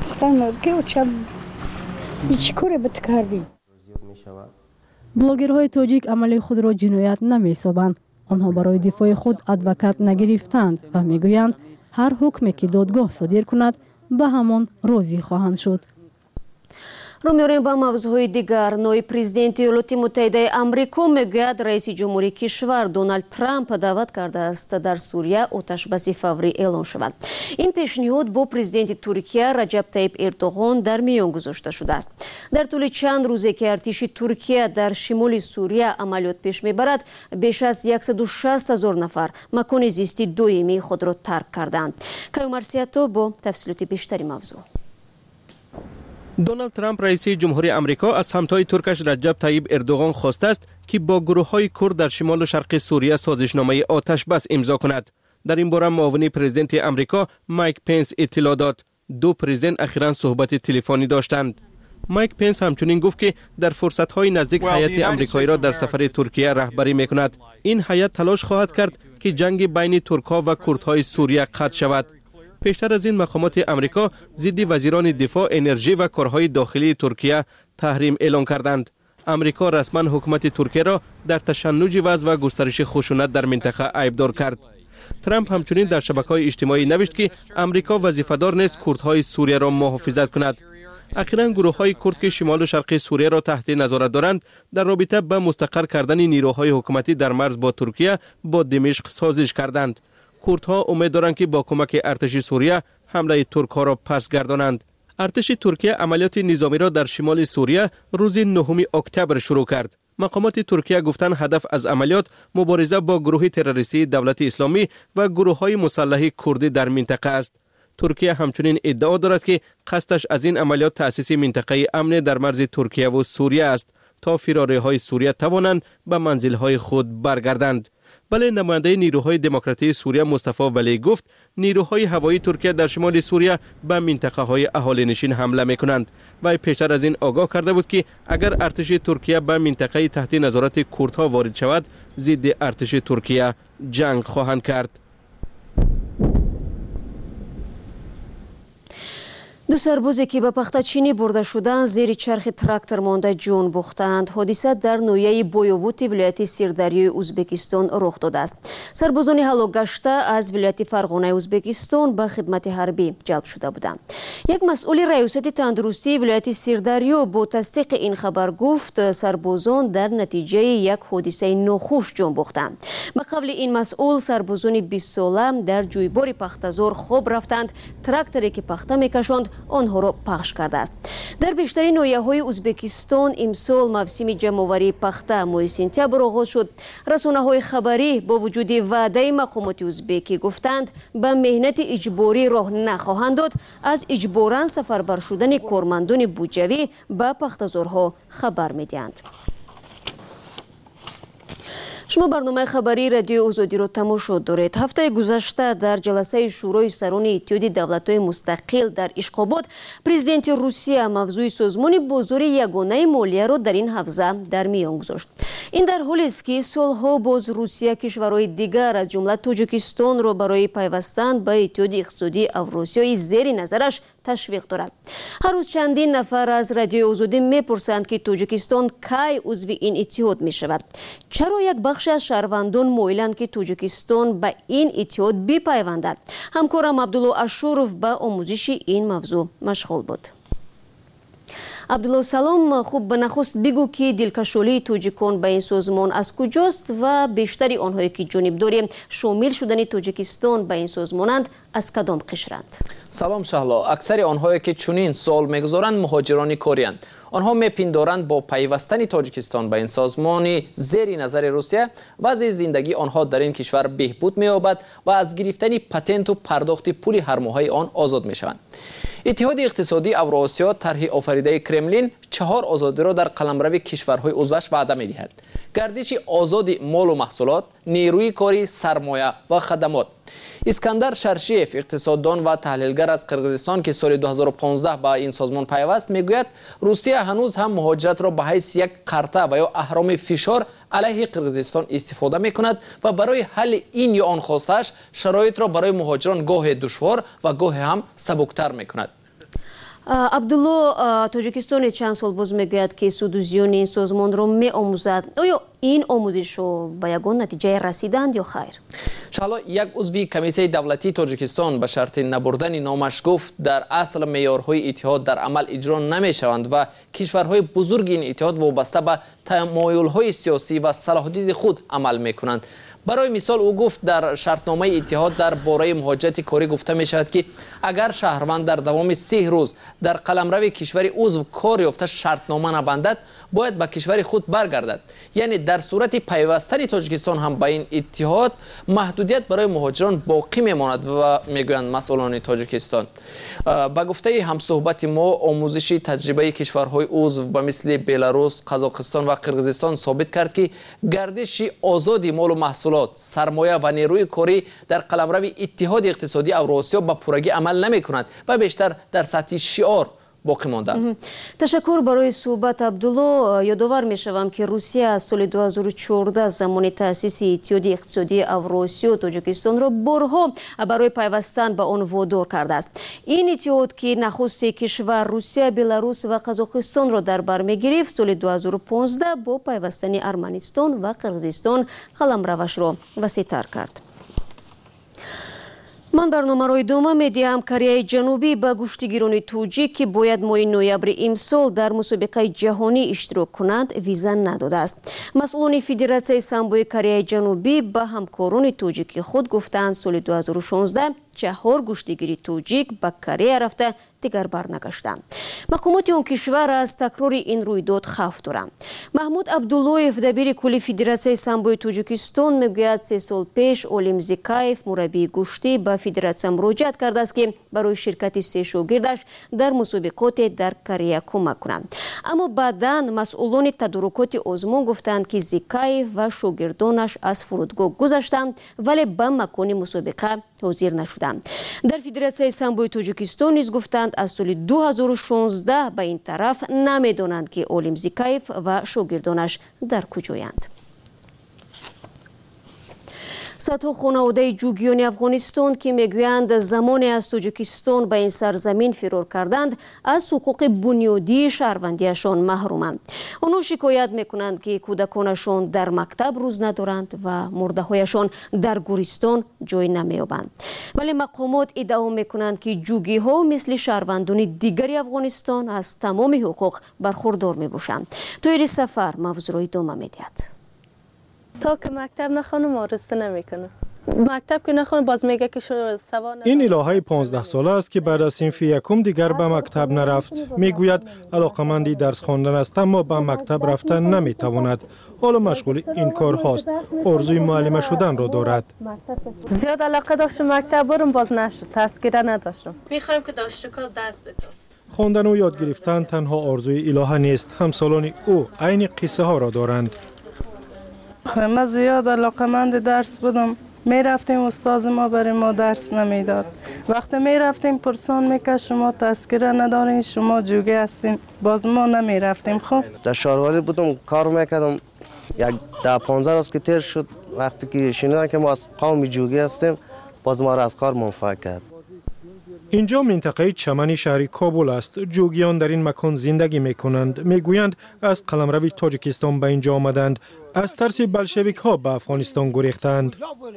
بلاگرهای تاجیک عمل خود را جنایت نمی‌سازند. آنها برای دفاع خود ادوکات نگرفتند و میگویند هر حکمی که دادگاه صادر کند به همان راضی خواهند شد. رو می‌ریم با موضوعهای دیگر. نایب پرزیدنت ایالات متحده آمریکا میگوید رئیس جمهوری کشور دونالد ترامپ دعوت کرده است در سوریه آتش‌بس فوری اعلان شود. این پیشنهاد با پرزیدنت ترکیه رجب طیب اردوغان در میان گذاشته شده است. در طول چند روزی که ارتش ترکیه در شمال سوریه عملیات پیش میبرد، بیش از صد و شصت هزار نفر مکان زیستی دائمی خود را ترک کردند. کیومرسیاتو با تفصیلات بیشتری موضوع. دونالد ترامپ رئیس جمهوری آمریکا از همتای ترکش رجب طیب اردوغان خواسته است که با گروه های کرد در شمال و شرق سوریه سازشنامه آتش بس امضا کند. در این باره معاون پرزیدنت آمریکا مایک پنس اطلاع داد. دو پرزیدنت اخیراً صحبت تلفنی داشتند. مایک پنس همچنین گفت که در فرصت های نزدیک هیئت آمریکایی را در سفر ترکیه رهبری میکند. این هیئت تلاش خواهد کرد که جنگ بین ترک‌ها و کردهای سوریه قطع شود. پیشتر از این مقامات آمریکا ضد وزیران دفاع، انرژی و کارهای داخلی ترکیه تحریم اعلام کردند. آمریکا رسما حکومت ترکیه را در تشنج وضع و گسترش خشونت در منطقه عیبدار کرد. ترامپ همچنین در شبکه‌های اجتماعی نوشت که آمریکا وظیفه‌دار نیست کردهای سوریه را محافظت کند. اخیراً گروه‌های کرد که شمال و شرق سوریه را تحت نظارت دارند در رابطه با مستقر کردن نیروهای حکومتی در مرز با ترکیه با دمشق سازش کردند. کردها امید دارند که با کمک ارتش سوریه حمله ترک‌ها را پس گردانند. ارتش ترکیه عملیات نظامی را در شمال سوریه روز نهم اکتبر شروع کرد. مقامات ترکیه گفتند هدف از عملیات مبارزه با گروه تروریستی دولت اسلامی و گروه‌های مسلح کردی در منطقه است. ترکیه همچنین ادعا دارد که قصدش از این عملیات تأسیس منطقه امن در مرز ترکیه و سوریه است تا فراری‌های سوریه توانند به منزل‌های خود برگردند. بله، نماینده نیروهای دموکراتی سوریه مصطفی ولی گفت نیروهای هوایی ترکیه در شمال سوریه به منطقه های اهالی نشین حمله میکنند. و پیشتر از این آگاه کرده بود که اگر ارتش ترکیه به منطقه تحت نظارت کردها وارد شود، ضد ارتش ترکیه جنگ خواهند کرد. دو سربازی که به پخته چینی برده شدند زیر چرخ تراکتور مانده جان باختند. حادثه در نویه بویووتی ولایت سیردریای ازبکستان رخ داده است. سربازان هلاک گشته از ولایت فرغانه ازبکستان به خدمت حربی جلب شده بودند. یک مسئول ریاست تندرستی ولایت سیردریو با تصدیق این خبر گفت سربازان در نتیجه یک حادثه ناخوش جان باختند. به قول این مسئول سربازان بیست ساله در جویبار پخته‌زار خواب رفتند. تراکتوری که پخته میکشاند آنها را پخش کرده است. در بیشترین ناحیه های ازبکستان امسال موسم جمع‌آوری پخته ماه سپتامبر آغاز شد. رسانه های خبری با وجود وعده مقامات ازبکی گفتند به مهنت اجباری راه نخواهند داد. از اجباراً سفربر شدن کارمندان بودجوی به پخته‌زارها خبر می‌دهند. شما برنامه خبری رادیو آزادی را تماشا دارید. هفته گذشته در جلسه شورای سران اتحاد دولت‌های مستقل در اشخاباد پرزیدنت روسیه موضوع سازمان بازار یگانه مالیه را در این حوزه در میان گذاشت. این در حالی است که سالها باز روسیه کشورهای دیگر از جمله تاجیکستان را برای پیوستن به اتحاد اقتصادی اوراسیایی زیر نظرش تشویق دارد. هر روز چندین نفر از رادیو آزادی میپرسند که تاجیکستان کی عضو این اتحاد می شود. چرا یک بخش از شهروندان مایلند که تاجیکستان به این اتحاد بپیوندد؟ همکارم عبدالله اشورов به آموزش این موضوع مشغول بود. عبدالله سلام، خوب به نخست بگو که دلکشالی تاجیکان به این سازمان از کجاست و بیشتری آنهایی که جانبدار شامل شدن تاجیکستان به این سازمانند از کدام قشرند؟ سلام شهلا، اکثر آنهایی که چنین سوال میگذارند مهاجران کاری‌اند. آنها میپندارند با پیوستن تاجیکستان به این سازمان زیر نظر روسیه وضع زندگی آنها در این کشور بهبود می‌یابد و از گرفتن پتنت و پرداخت پول هر ماهه آن آزاد میشوند. اتحاد اقتصادی اوراسیا طرح آفریده کرملین چهار آزادی را در قلمرو کشورهای عضوش وعده می‌دهد: گردش آزاد مال و محصولات، نیروی کاری، سرمایه و خدمات. اسکندر شرشیف، اقتصاددان و تحلیلگر از قرقیزستان که سال دو هزار و پانزده به این سازمان پیوست، میگوید روسیه هنوز هم مهاجرت را به حیث یک قرطه و یا اهرام فشار علیه قرقیزستان استفاده میکند و برای حل این یا آن خواستش شرایط را برای مهاجران گاه دشوار و گاه هم سبکتر میکند. عبدالله، تاجیکستان چند سال باز میگوید که سودوزیون این سازمان را می آموزد. آیا این آموزش رو به یگان نتیجه رسیدند یا خیر؟ شالا یک عضو کمیسیون دولتی تاجیکستان به شرط نبردن نامش گفت در اصل معیارهای اتحاد در عمل اجرا نمی شوند و کشورهای بزرگ این اتحاد وابسته به تمایل‌های سیاسی و صلاحیت خود عمل می کنند. برای مثال او گفت در شرطنامه اتحاد در باره مهاجرت کاری گفته می شود که اگر شهروند در دوام سه روز در قلمرو کشور عضو کار یافته شرطنامه نبندد باید به کشور خود برگردد. یعنی در صورت پیوستن تاجیکستان هم به این اتحاد محدودیت برای مهاجران باقی میماند و میگویند مسئولان تاجیکستان. با گفته همصحبت ما آموزش تجربه کشورهای عضو به مثل بلاروس، قزاقستان و قرقیزستان ثابت کرد که گردش آزادی مال و محصولات، سرمایه و نیروی کاری در قلمرو اتحاد اقتصادی اوراسیا به پورگی عمل نمی کند و بیشتر در سطح شعار باقی مانده است. تشکر برای صحبت عبدالله. یادآور میشوم که روسیه از سال دو هزار و چهارده زمان تأسیس اتحاد اقتصادی اوراسیا و تاجیکستان را بارها برای پیوستن به آن وادار کرده است. این اتحاد که نخست کشور روسیه، بلاروس و قزاقستان را در بر میگرفت، سال دو هزار و پانزده با پیوستن ارمنستان و قرقیزستان قلمروش را وسیع‌تر کرد. من برنامه را ادامه میدهم. کره جنوبی به گشتیگیران توجیک که باید ماه نوامبر امسال در مسابقه جهانی اشتراک کنند ویزا نداده است. مسئولان فدراسیون سامبوی کره جنوبی به همکاران توجیک خود گفتند سال دو هزار و شانزده چهار گشتیگیری توجیک به کره رفته دیگر برنگشتند. مقامات آن کشور از تکرار این رویداد خوف دارند. محمود عبداللهیف دبیر کل فدراسیون سامبوی تاجیکستان میگوید سه سال پیش اولیم زیکایف مربی گشتی به فدراسیون مراجعت کرده است که برای شرکت سه شاگردش در مسابقات در کره کمک کنند. اما بعداً مسئولان تدارکات آزمون گفتند که زیکایف و شاگردانش از فرودگاه گذشتند ولی به مکان مسابقه حاضر نشدند. در فدراسیون سامبوی تاجیکستان نیز گفتند از سال دو هزار و شانزده به این طرف نمیدانند که اولیم زیکایف و شاگردانش در کجایند. صدها خانواده جوگیان افغانستان که میگویند زمانی از تاجیکستان به این سرزمین فرار کردند از حقوق بنیادی شهروندیشان محرومند. آنها شکایت میکنند که کودکانشان در مکتب روز ندارند و مرده هایشان در گورستان جای نمیابند. ولی مقامات ادعا میکنند که جوگی ها مثل شهروندان دیگری افغانستان از تمام حقوق برخوردار میباشند. توی سفر موضوع را ادامه میدهد. تا که مکتب نخوانه مارسته نمیکنه. مکتب که نخوانه باز میگه که شو سوانه. این الهه پانزده ساله است که بعد از صنف یکم دیگر به مکتب نرفت. میگوید علاقمندی درس خواندن است اما به مکتب رفتن نمیتواند. حالا مشغول این کار هاست. آرزوی معلم شدن را دارد. زیاد علاقه داشتم مکتب برم باز نشد. تذکره نداشتم. میخوایم که دانشجو درس بدیم. خواندن و یاد گرفتن تنها آرزوی الهه نیست. همسالان او عین قصه ها را دارند. من زیاد علاقمند درس بودم. می رفتیم استاد ما برای ما درس نمیداد. وقتی می رفتیم پرسان میکرد شما تذکره ندارین، شما جوگی هستین، باز ما نمی رفتیم. خب در شهروری بودم کار میکردم. یک ده پانزده روز که تیر شد وقتی که شنیدن که ما از قوم جوگی هستیم باز ما را از کار منفعل کرد. اینجا منطقه چمن شهری کابل است. جوگیان در این مکان زندگی می کنند. می گویند از قلمرو تاجیکستان به اینجا آمدند. از ترس بلشویک ها به افغانستان گریختند.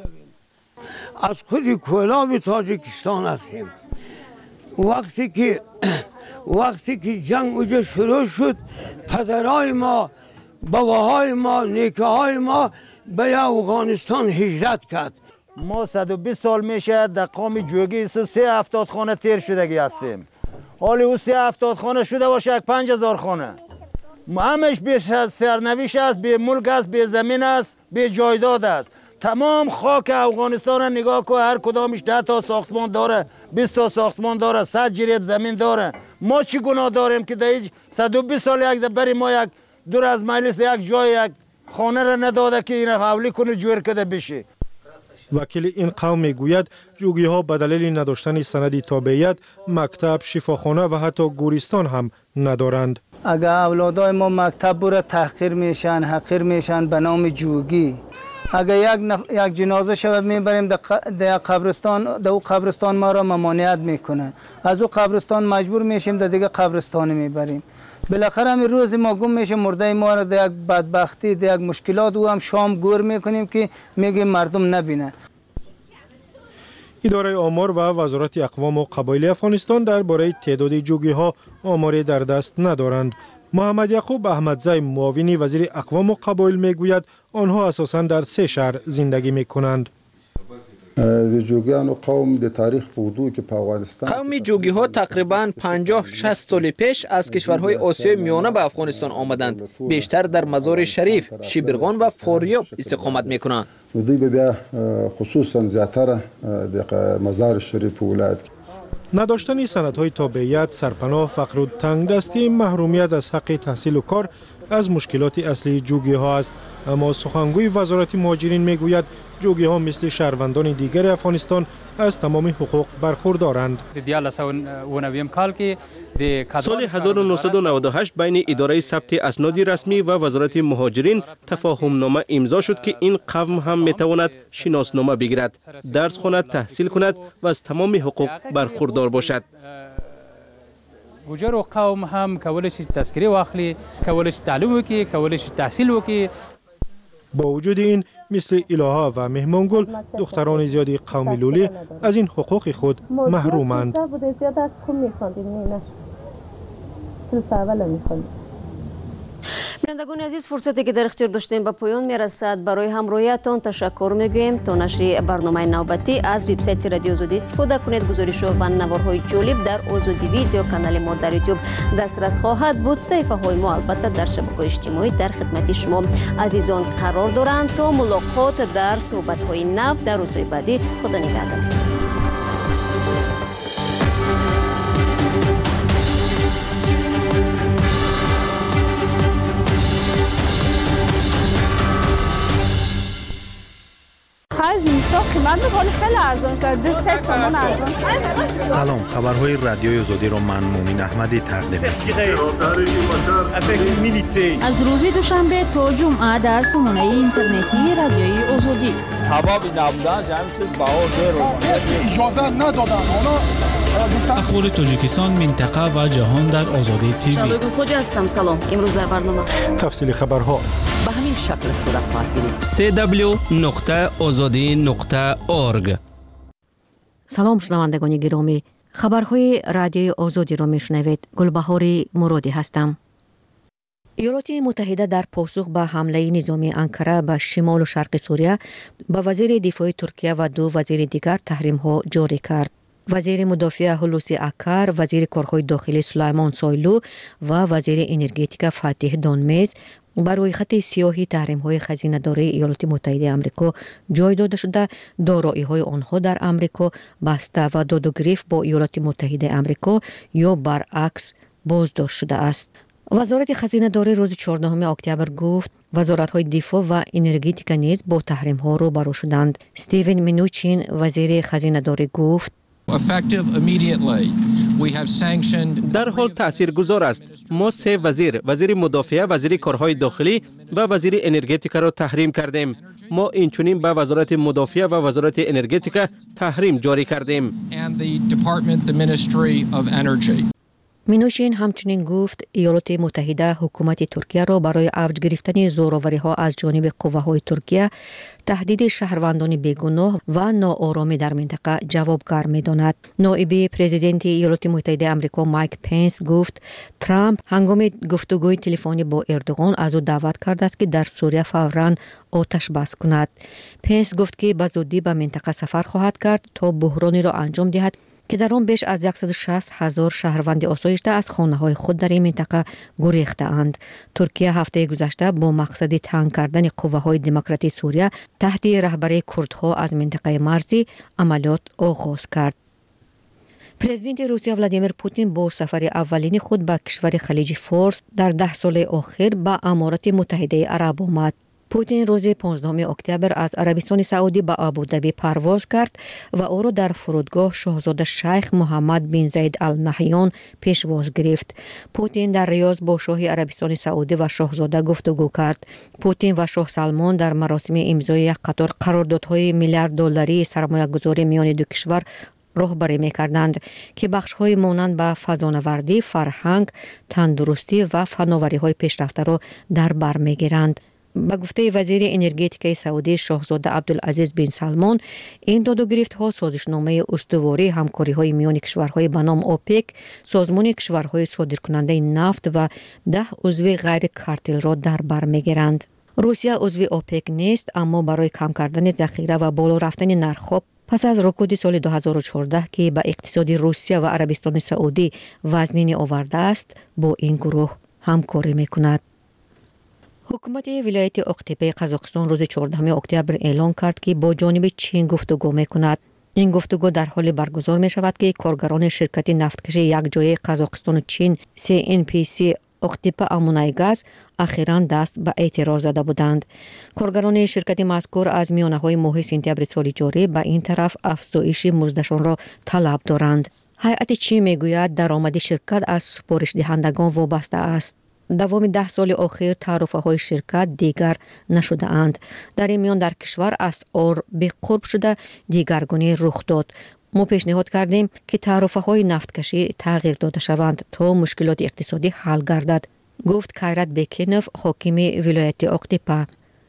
از خود کلاب تاجیکستان هستیم. وقتی که وقتی که جنگ اونجا شروع شد پدرای ما، باباهای ما، نیکه های ما به افغانستان هجرت کرد. ما صد و بیست سال میشه در قوم جوگی سه هفتاد خانه تیر شدگی هستیم. حالی او سه هفتاد خانه شده باشه یک پنج هزار خانه. همش به سرنوشت است، به ملک است، به زمین است، به جایداد است. تمام خاک افغانستان را نگاه کن، هر کدامش ده تا ساختمان داره، بیست تا ساختمان داره، صد جریب زمین داره. ما چی گناه داریم که در صد و بیست سال یک بری ما یک دور از مجلس یک جای یک خانه را نداده که این حولی کنه جور کده بشه. وکیل این قوم میگوید جوگی ها به دلیل نداشتن سند تابعیت مکتب، شفاخانه و حتی گورستان هم ندارند. اگر اولادای ما مکتب بره تحقیر میشن، حقیر میشن به نام جوگی. اگر یک نف... یک جنازه شب میبریم در قبرستان، در او قبرستان ما را ممانعت میکنه. از او قبرستان مجبور میشیم در دیگه قبرستان میبریم. بالاخره همین روز ما گم میشه مرده ما را در یک بدبختی، در یک مشکلات او هم شام گور میکنیم که میگیم مردم نبینه. اداره آمار و وزارت اقوام و قبایل افغانستان درباره تعداد جوگی ها آماری در دست ندارند. محمد یعقوب احمدزی معاون وزیر اقوام و قبایل میگوید آنها اساساً در سه شهر زندگی میکنند. جوگیان و قوم در تاریخ بودو که په افغانستان قوم جوگی ها تقریبا پنجاه شصت سال پیش از کشورهای آسیای میانه به افغانستان آمدند. بیشتر در مزار شریف، شیبرغان و فاریاب استقامت میکنند. دوی به بیا خصوصا زیاتر در مزار شریف ولایت نداشتن سندهای تابعیت، سرپناه، فقر و تنگدستی، محرومیت از حق تحصیل و کار از مشکلات اصلی جوگی ها است. اما سخنگوی وزارت مهاجرین میگوید جوگی ها مثل شهروندان دیگر افغانستان از تمام حقوق برخوردارند. سال هزار و نهصد و نود و هشت بین اداره ثبت اسناد رسمی و وزارت مهاجرین تفاهم نامه امضا شد که این قوم هم میتواند شناسنامه بگیرد، درس خواند، تحصیل کند و از تمام حقوق برخوردار باشد. گوجر و قوم هم کولای شي تذکره واخلي، کولای شي تعلیم وکړي، کولای شي تحصیل وکړي. با وجود این مثل الها و مهمانگل دختران زیادی قوم لولی از این حقوق خود محرومند. بینندگان عزیز، فرصتی که در اختیار داشتیم به پایان میرسد. برای همراهیتان تشکر میگوییم. تا نشر برنامه نوبتی از وبسایت رادیو آزادی استفاده کنید. گزارش و نوارهای جالب در آزادی ویدیو کانال ما در یوتیوب دسترس خواهد بود. صفحه های ما البته در شبکه‌های اجتماعی در خدمت شما عزیزان قرار دارند. تا ملاقات در صحبت های نو در روزهای بعدی. خدا نگهدار. سلام، خبرهای رادیوی آزادی را من مومن احمدی تقدیم می‌کنم. از روز دوشنبه تا جمعه در سامانه اینترنتی رادیوی آزادی. سبب نبودن همین چیز باور اجازه ندادن. اخبار تاجیکستان، منطقه و جهان در آزادی تیوی. شادگل خوجا هستم. سلام. امروز در برنامه تفصیل خبرها به همین شکل صورت خواهد گرفت. سی دبلیو نقطه آزادی نقطه اورگ. سلام شنوندگان گرامی، خبرهای رادیوی آزادی را میشنوید. گلبهار مرادی هستم. ایالات متحده در پاسخ به حمله نظامی انکره به شمال و شرق سوریه به وزیر دفاع ترکیه و دو وزیر دیگر تحریم ها جاری کرد. وزیر مدافع هلوسی اکر، وزیر کارهای داخلی سلیمان سایلو و وزیر انرژتیک فاتح دانمیز بر روی خط سیاهی تحریم‌های خزینه‌داری ایالات متحده آمریکا جای داده شده. دارایی‌های آنها در آمریکا بسته و دادوگریفت با ایالات متحده آمریکا یا برعکس بازداشت شده است. وزارت خزینه‌داری روز چهاردهم اکتبر گفت وزارت‌های دفاع و انرژتیک نیز با تحریم‌ها روبرو شدند. استیون منوچین وزیر خزینه‌داری گفت در حال تأثیر گذار است. ما سه وزیر، وزیر مدافع، وزیر کارهای داخلی و وزیر انرژتیک را تحریم کردیم. ما اینچنین به وزارت مدافع و وزارت انرژتیک تحریم جاری کردیم. مینوشین همچنین گفت ایالات متحده حکومت ترکیه را برای اوج گرفتن زوراوری‌ها از جانب قوه‌های ترکیه، تهدید شهروندان بیگناه و ناآرامی در منطقه جوابگر می‌داند. نایب پرزیدنت ایالات متحده آمریکا مایک پنس گفت ترامپ هنگام گفتگوی تلفنی با اردوغان از او دعوت کرده است که در سوریه فوراً آتش بس کند. پنس گفت که به زودی به منطقه سفر خواهد کرد تا بحرانی را انجام دهد که در آن بیش از صد و شصت هزار شهروند آسایشده از خانه‌های خود در این منطقه گریخته‌اند. ترکیه هفته گذشته با مقصد تنگ کردن قوه‌های دموکراتی سوریه تحت رهبری کردها از منطقه مرزی عملیات آغاز کرد. پرزیدنت روسیه ولادیمیر پوتین با سفر اولین خود به کشور خلیج فارس در ده سال اخیر به امارات متحده عرب آمد. پوتین روز پانزدهم اکتبر از عربستان سعودی به ابوظبی پرواز کرد و او را در فرودگاه شاهزاده شیخ محمد بن زاید ال نهیان پیشواز گرفت. پوتین در ریاض با شاه عربستان سعودی و شاهزاده گفتگو کرد. پوتین و شاه سلمان در مراسم امضای یک قطار قراردادهای میلیارد دلاری سرمایه‌گذاری میان دو کشور راهبری می‌کردند که بخش‌های مانند به فضانوردی، فرهنگ، تندرستی و فناوری‌های پیشرفته را در بر می‌گیرند. با گفته وزیر انرژتیک سعودی شاهزاده عبدالعزیز بن سلمان، این داد و گرفت ها سازشنامه استواری همکاری های میان کشورهای به نام اوپک، سازمان کشورهای صادرکننده نفت و ده عضو غیر کارتل را در بر میگیرند. روسیه عضو اوپک نیست، اما برای کم کردن ذخیره و بالا رفتن نرخ‌ها پس از رکود سال دو هزار و چهارده که به اقتصاد روسیه و عربستان سعودی وزنی آورده است، با این گروه همکاری میکند. حکومت ولایت اقتبه قزاقستان روز چهاردهم اکتبر اعلان کرد که با جانب چین گفتگو میکند. این گفتگو در حال برگزار می شود که کارگران شرکت نفتکش یک جای قزاقستان و چین سی ان پی سی اقتبه امونایگاز اخیراً دست به اعتراض زده بودند. کارگران شرکت مذکور از میانه های ماه سپتامبر سال جاری به این طرف افزایش مزدشان را طلب دارند. هیئت چین میگوید درآمد شرکت از سپارش دهندگان وابسته است. دوام ده سال اخیر تعرفه های شرکت دیگر نشده اند. در این میان در کشور اسعار به قرب شده دیگرگونی رخ داد. ما پیشنهاد کردیم که تعرفه های نفتکشی تغییر داده شوند تا مشکلات اقتصادی حل گردد، گفت کایرات بکینوف، حاکم ولایت اقتبه.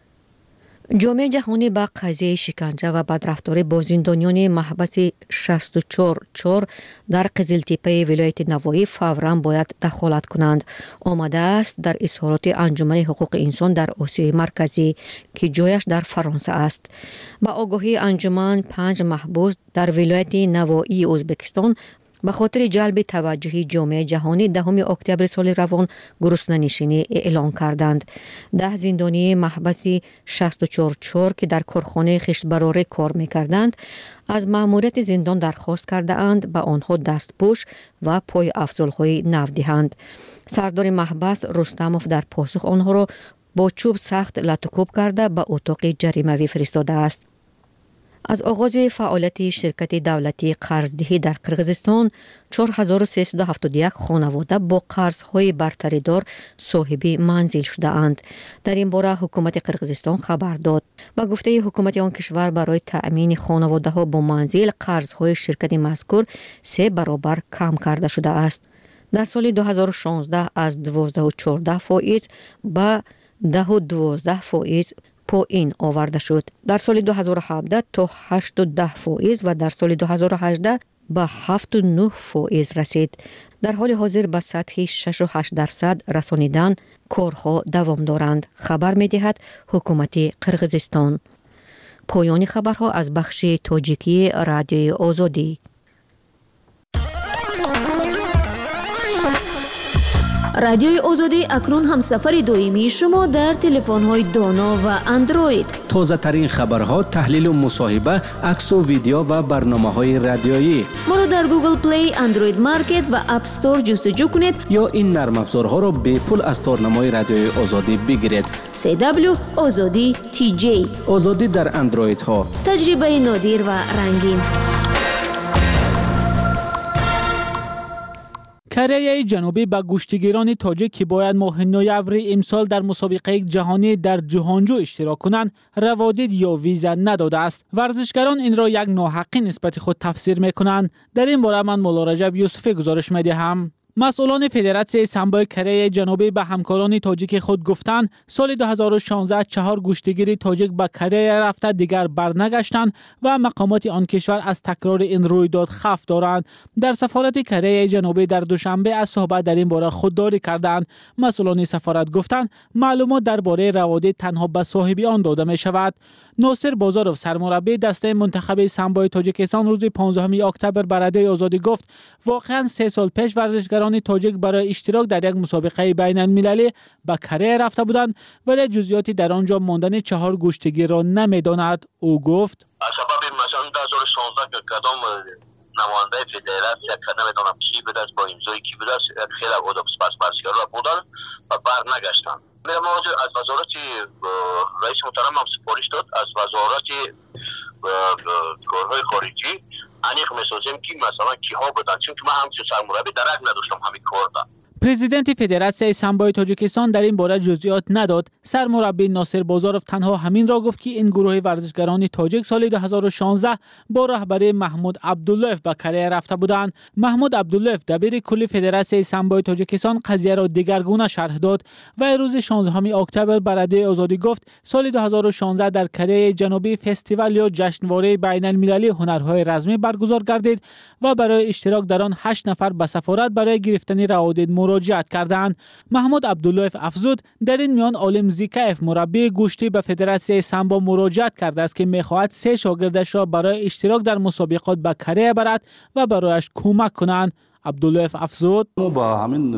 جامعه جهانی با قضیه شکنجه و بدرفتاری با زندانیان محبس شصت و چهار چهار در قزلتیپه ولایت نوایی فوراً باید دخالت کنند. آمده است در اظهارات انجمن حقوق انسان در آسیای مرکزی که جایش در فرانسه است. با آگاهی انجمن، پنج محبوس در ولایت نوایی ازبکستان به خاطر جلب توجه جامعه جهانی دهم اکتبر سال روان گرسنه‌نشینی اعلان کردند. ده زندانی محبسی شصت و چهار چهار که در کارخانه خشتبراره کار می‌کردند از مأموریت زندان درخواست کرده اند به آنها دستپوش و پای افضل‌های نو دهند. سردار محبس رستموف در پاسخ آنها را با چوب سخت لطوکوب کرده به اتاق جریمه‌ای فرستاده است. از آغاز فعالیت شرکت دولتی قرضدهی در قرغیزستان، چهار هزار و سیصد و هفتاد و یک خانواده با قرضهای برتری دار صاحب منزل شده اند. در این باره حکومت قرغیزستان خبر داد. با گفته حکومت آن کشور برای تأمین خانواده ها با منزل قرضهای شرکت مذکور سه برابر کم کرده شده است. در سال دو هزار و شانزده از دوازده و چهارده فائز به ده و دوازده فائز پایین آورده شد. در سال دو هزار و هفده تا هشت و ده فائز و در سال دو هزار و هجده به هفت و نه فائز رسید. در حال حاضر به سطح شش و هشت درصد رسانیدن کارها دوام دارند، خبر می دهد حکومت قرغیزستان. پایان خبرها از بخش تاجیکی رادیوی آزادی. رادیوی آزادی اکنون هم سفر دائمی شما در تلفن‌های دانا و اندروید. تازه ترین خبرها، تحلیل و مصاحبه، عکس و ویدیو و برنامه‌های رادیویی. ما را در گوگل پلی، اندروید مارکت و اپ استور جستجو کنید یا این نرم افزارها را به پول از تارنمای رادیوی آزادی بگیرید. سی دبلیو آزادی تی جی. آزادی در اندروید ها. تجربه نادر و رنگین. کره جنوبی به گشتیگیران تاجیک که باید ماه نوامبر امسال در مسابقه جهانی در جهانجو اشتراک کنند روادید یا ویزا نداده است. ورزشکاران این را یک ناحقی نسبت خود تفسیر میکنند. در این باره من مولا رجب یوسفی گزارش میدهم. مسئولان فدراسیون سامبو کره جنوبی به همکاران تاجیک خود گفتند سال دو هزار و شانزده چهار گشتیگیر تاجیک به کره رفته دیگر برنگشتند و مقامات آن کشور از تکرار این رویداد خوف دارند. در سفارت کره جنوبی در دوشنبه از صحبت در این باره خودداری کردند. مسئولان سفارت گفتند معلومات درباره روادید تنها به صاحبی آن داده می شود. ناصر بازاروف سرمربی دسته منتخب سامبو تاجیکستان روز پانزدهم اکتبر به رادیوی آزادی گفت واقعا سه سال پیش ورزشکاران تاجیک برای اشتراک در یک مسابقه بین المللی به کره رفته بودند ولی جزئیاتی در آنجا ماندن چهار گشتگیر را نمیداند. او گفت از سبب مثلا دو هزار و شانزده که کدام نماینده فدراسیون که نمیدونم کی بود است با امضای کی بود است خیلی آدم سپاس بسیار را بودن و برنگشتند. میرم از وزارت رئیس محترم هم سپارش داد از وزارت کارهای خارجی انیق میسازیم که مثلا کی ها بودن، چون که من همچون سرمربی درک نداشتم همین کار دا. پرزیدنت فدراسیون سامبو تاجیکستان در این باره جزئیات نداد. سرمربی ناصر بازاروف تنها همین را گفت که این گروه ورزشکاران تاجیک سال دو هزار و شانزده با رهبری محمود عبداللهف به کره رفته بودند. محمود عبداللهف دبیر کل فدراسیون سامبو تاجیکستان قضیه را دگرگونه شرح داد و روز شانزدهم اکتبر به رادیوی آزادی گفت سال دو هزار و شانزده در کره جنوبی فستیوال یا جشنواره بین المللی هنرهای رزمی برگزار گردید و برای اشتراک در آن هشت نفر به سفارت برای گرفتن روادید مراجعت کردند. محمود عبدالله افزود در این میان عالم زیکایف مربی گشتی به فدراسیون سامبو مراجعت کرده است که می‌خواهد سه شاگردش را برای اشتراک در مسابقات به کره برد و برایش کمک کنند. عبدالله افزود با همین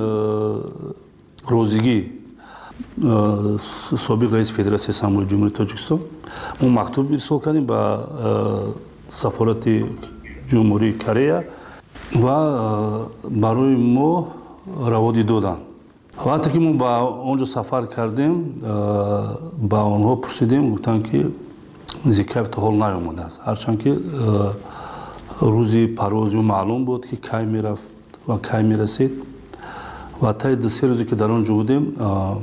روزگی سابق رئیس فدراسیون سامبو جمهوری تاجیکستان ما مکتوب ارسال کردیم به سفارت جمهوری کره و برای ما روادی دادن. وقتی که ما با اونجا سفر کردیم با آنها پرسیدیم گفتن که زیکایف تا حال نیامده است، هرچند که روزی پرواز معلوم بود که کی میرفت و کی میرسید و تا دو سه روزی که در آنجا بودیم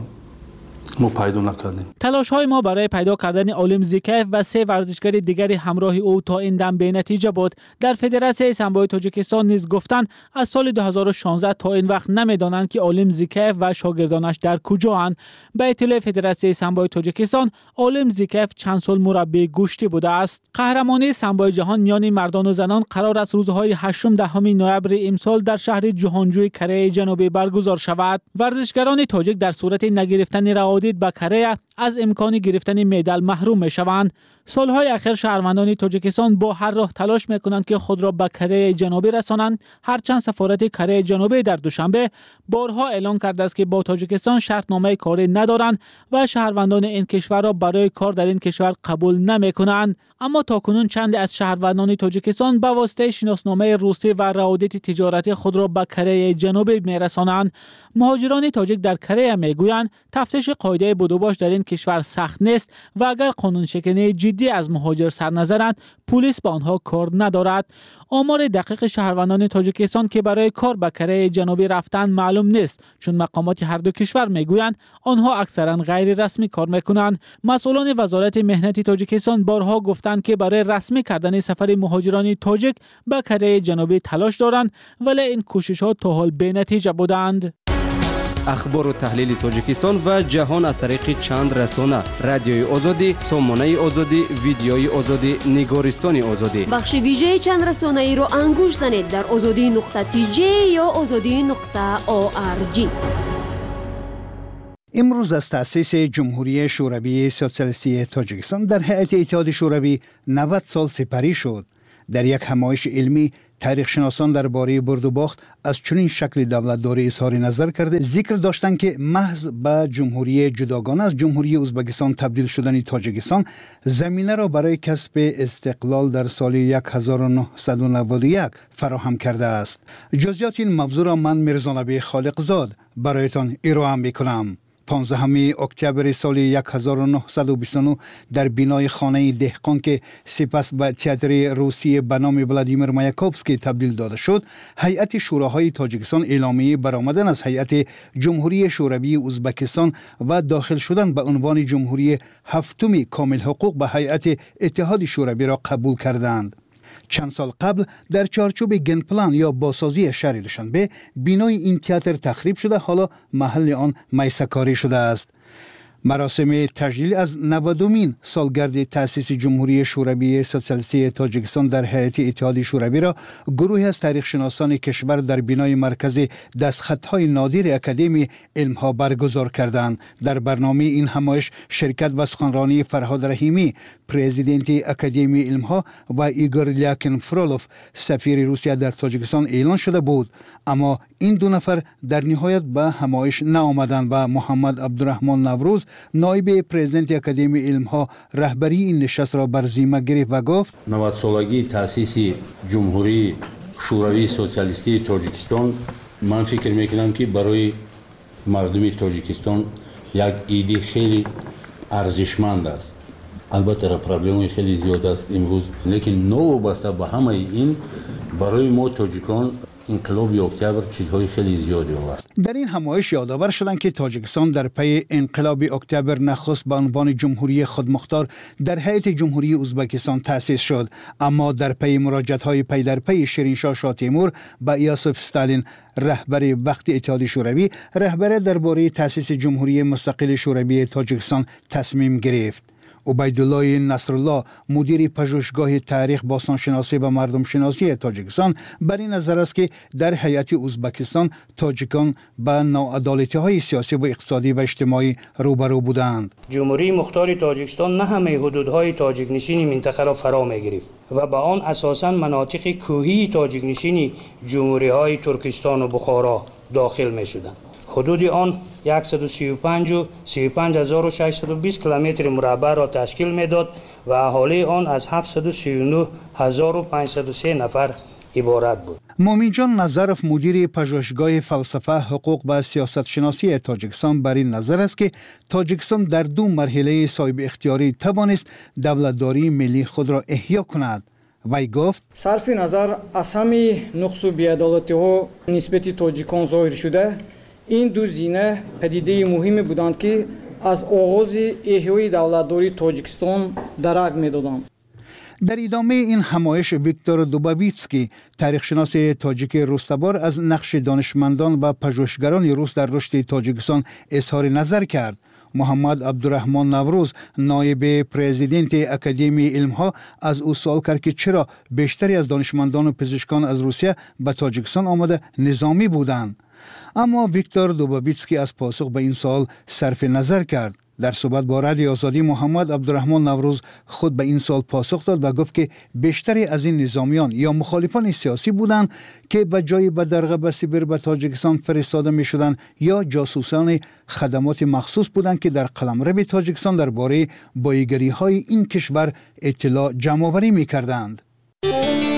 ما پیدا نکردیم. تلاش های ما برای پیدا کردن عالم زیکایف و سه ورزشکار دیگری همراه او تا این دم به نتیجه بود. در فدراسیون سامبو تاجیکستان نیز گفتند از سال دو هزار و شانزده تا این وقت نمیدانند که عالم زیکایف و شاگردانش در کجااند. به اطلاع فدراسیون سامبو تاجیکستان، عالم زیکایف چند سال مربی گشتی بوده است. قهرمانی سامبو جهان میان مردان و زنان قرار است روزهای هشتم دهم نوامبر امسال در شهر جهانجوی کره جنوبی برگزار شود. ورزشکاران تاجیک در صورت نگرفتن روادید به کره از امکان گرفتن مدال محروم می شوند. سالهای اخیر شهروندان تاجیکستان با هر راه تلاش می کنند که خود را به کره جنوبی رسانند، هرچند سفارت کره جنوبی در دوشنبه بارها اعلام کرده است که با تاجیکستان شرطنامه کاری ندارند و شهروندان این کشور را برای کار در این کشور قبول نمی کنند. اما تاکنون چند از شهروندان تاجیکستان به واسطه شناسنامه روسی و روابط تجارتی خود را به کره جنوبی می رسانند. مهاجران تاجیک در کره می گویند تفتیش قاعده بدوباش در این کشور سخت نیست و اگر قانون شکنی جدی از مهاجر سر نظرند پلیس با آنها کار ندارد. آمار دقیق شهروندان تاجیکستان که برای کار به کره جنوبی رفتن معلوم نیست، چون مقامات هر دو کشور میگویند آنها اکثرا غیر رسمی کار میکنند. مسئولان وزارت مهنت تاجیکستان بارها گفتند که برای رسمی کردن سفر مهاجران تاجیک به کره جنوبی تلاش دارند، ولی این کوشش ها تا حال بی نتیجه بودند. اخبار و تحلیل تاجیکستان و جهان از طریق چند رسانه: رادیوی آزادی، سامانه آزادی، ویدیوی آزادی، نگارستان آزادی. بخش ویژه چند رسانه ای رو انگوش زنید در آزادی نقطه تی جی یا آزادی نقطه او آر جی. امروز از تأسیس جمهوری شوروی سوسیالیستی تاجیکستان در هیئت اتحاد شوروی نود سال سپری شد. در یک همایش علمی تاریخ شناسان درباره برد و باخت از چنین شکل دولتداری اظهار نظر کرده، ذکر داشتند که محض به جمهوری جداگانه از جمهوری ازبکستان تبدیل شدن تاجیکستان زمینه را برای کسب استقلال در سال هزار و نهصد و نود و یک فراهم کرده است. جزئیات این موضوع را من میرزا نبی خالقزاد برایتان ارائه میکنم. پانزدهم اکتبر سال هزار و نهصد و بیست و نه در بینای خانه دهقان که سپس به تئاتر روسی به نام ولادیمیر مایاکوفسکی تبدیل داده شد، هیئت شوراهای تاجیکستان اعلامیه برآمدن از هیئت جمهوری شوروی ازبکستان و داخل شدن به عنوان جمهوری هفتم کامل حقوق به هیئت اتحاد شوروی را قبول کردند. چند سال قبل در چارچوب گنپلان یا بازسازی شهر دوشنبه بینای این تئاتر تخریب شده، حالا محل آن میسه‌کاری شده است. مراسم تجلیل از نودمین سالگرد تأسیس جمهوری شوروی سوسیالیستی تاجیکستان در هیئت اتحاد شوروی را گروهی از تاریخ شناسان کشور در بینای مرکز دستخطهای نادر اکادمی علمها برگزار کردند. در برنامه این همایش شرکت و سخنرانی فرهاد رحیمی، پرزیدنت اکادمی علمها، و ایگور لیاکن فرولوف، سفیر روسیه در تاجیکستان اعلان شده بود، اما این دو نفر در نهایت به همایش نآمدند و محمد عبدالرحمن نوروز، نایب پرزیدنت اکادمی علمها، رهبری این نشست را بر ذمه گرفت و گفت: نود سالگی تأسیس جمهوری شوروی سوسیالیستی تاجیکستان، من فکر میکنم که برای مردم تاجیکستان یک ایده خیلی ارزشمند است. البته را پرابلم خیلی زیاد است امروز، لیکن نو وابسته به همه این برای ما تاجیکان انقلاب اکتبر چیزهای خیلی زیادی آورد. در این همایش یادآور شدند که تاجیکستان در پی انقلاب اکتبر نخست به عنوان جمهوری خودمختار در هیئت جمهوری ازبکستان تأسیس شد، اما در پی مراجعت‌های پی در پی شیرینشاه شاه تیمور به یوسف استالین، رهبر وقت اتحاد شوروی، رهبر درباره تأسیس جمهوری مستقل شوروی تاجیکستان تصمیم گرفت. عبیدالله نصرالله مدیر پژوهشگاه تاریخ باستانشناسی و مردم شناسی تاجیکستان بر این نظر است که در هیئت ازبکستان تاجیکان به ناعدالتی‌های سیاسی و اقتصادی و اجتماعی روبرو بودند. جمهوری مختار تاجیکستان نه همه حدودهای تاجیک نشین منطقه را فرا می‌گرفت و به آن اساساً مناطق کوهی تاجیک نشین جمهوری‌های ترکستان و بخارا داخل می‌شدند. حدود آن صد و سی و پنج هزار و ششصد و بیست کیلومتر مربع را تشکیل می‌داد و اهالی آن از هفتصد و سی و نه هزار و پانصد و سه نفر عبارت بود. مومین جان نظرف مدیر پژوهشگاه فلسفه حقوق و سیاست شناسی تاجیکستان بر این نظر است که تاجیکستان در دو مرحله صاحب اختیاری توانست دولتداری ملی خود را احیا کند. وی گفت صرف نظر از همه نقص و بی‌عدالتی‌ها نسبت تاجیکان ظاهر شده، این دو زینه پدیده مهمی بودند که از آغاز احیای دولتداری تاجیکستان درک می‌دادند. در ادامه این همایش ویکتور دوبابیتسکی تاریخشناس تاجیک روستبار از نقش دانشمندان و پژوهشگران روس در رشد تاجیکستان اظهار نظر کرد. محمد عبدالرحمن نوروز نایب پرزیدنت اکادمی علمها از او سوال کرد که چرا بیشتری از دانشمندان و پزشکان از روسیه به تاجیکستان آمده نظامی بودند. اما ویکتور دوبابیتسکی از پاسخ به این سوال صرف نظر کرد. در صحبت با رادیو آزادی محمد عبدالرحمن نوروز خود به این سوال پاسخ داد و گفت که بیشتری از این نظامیان یا مخالفان سیاسی بودند که به جای به درغه سیبر به تاجیکستان فرستاده می شدند یا جاسوسان خدمات مخصوص بودند که در قلمرو تاجیکستان درباره بایگری های این کشور اطلاع جمع آوری می کردند.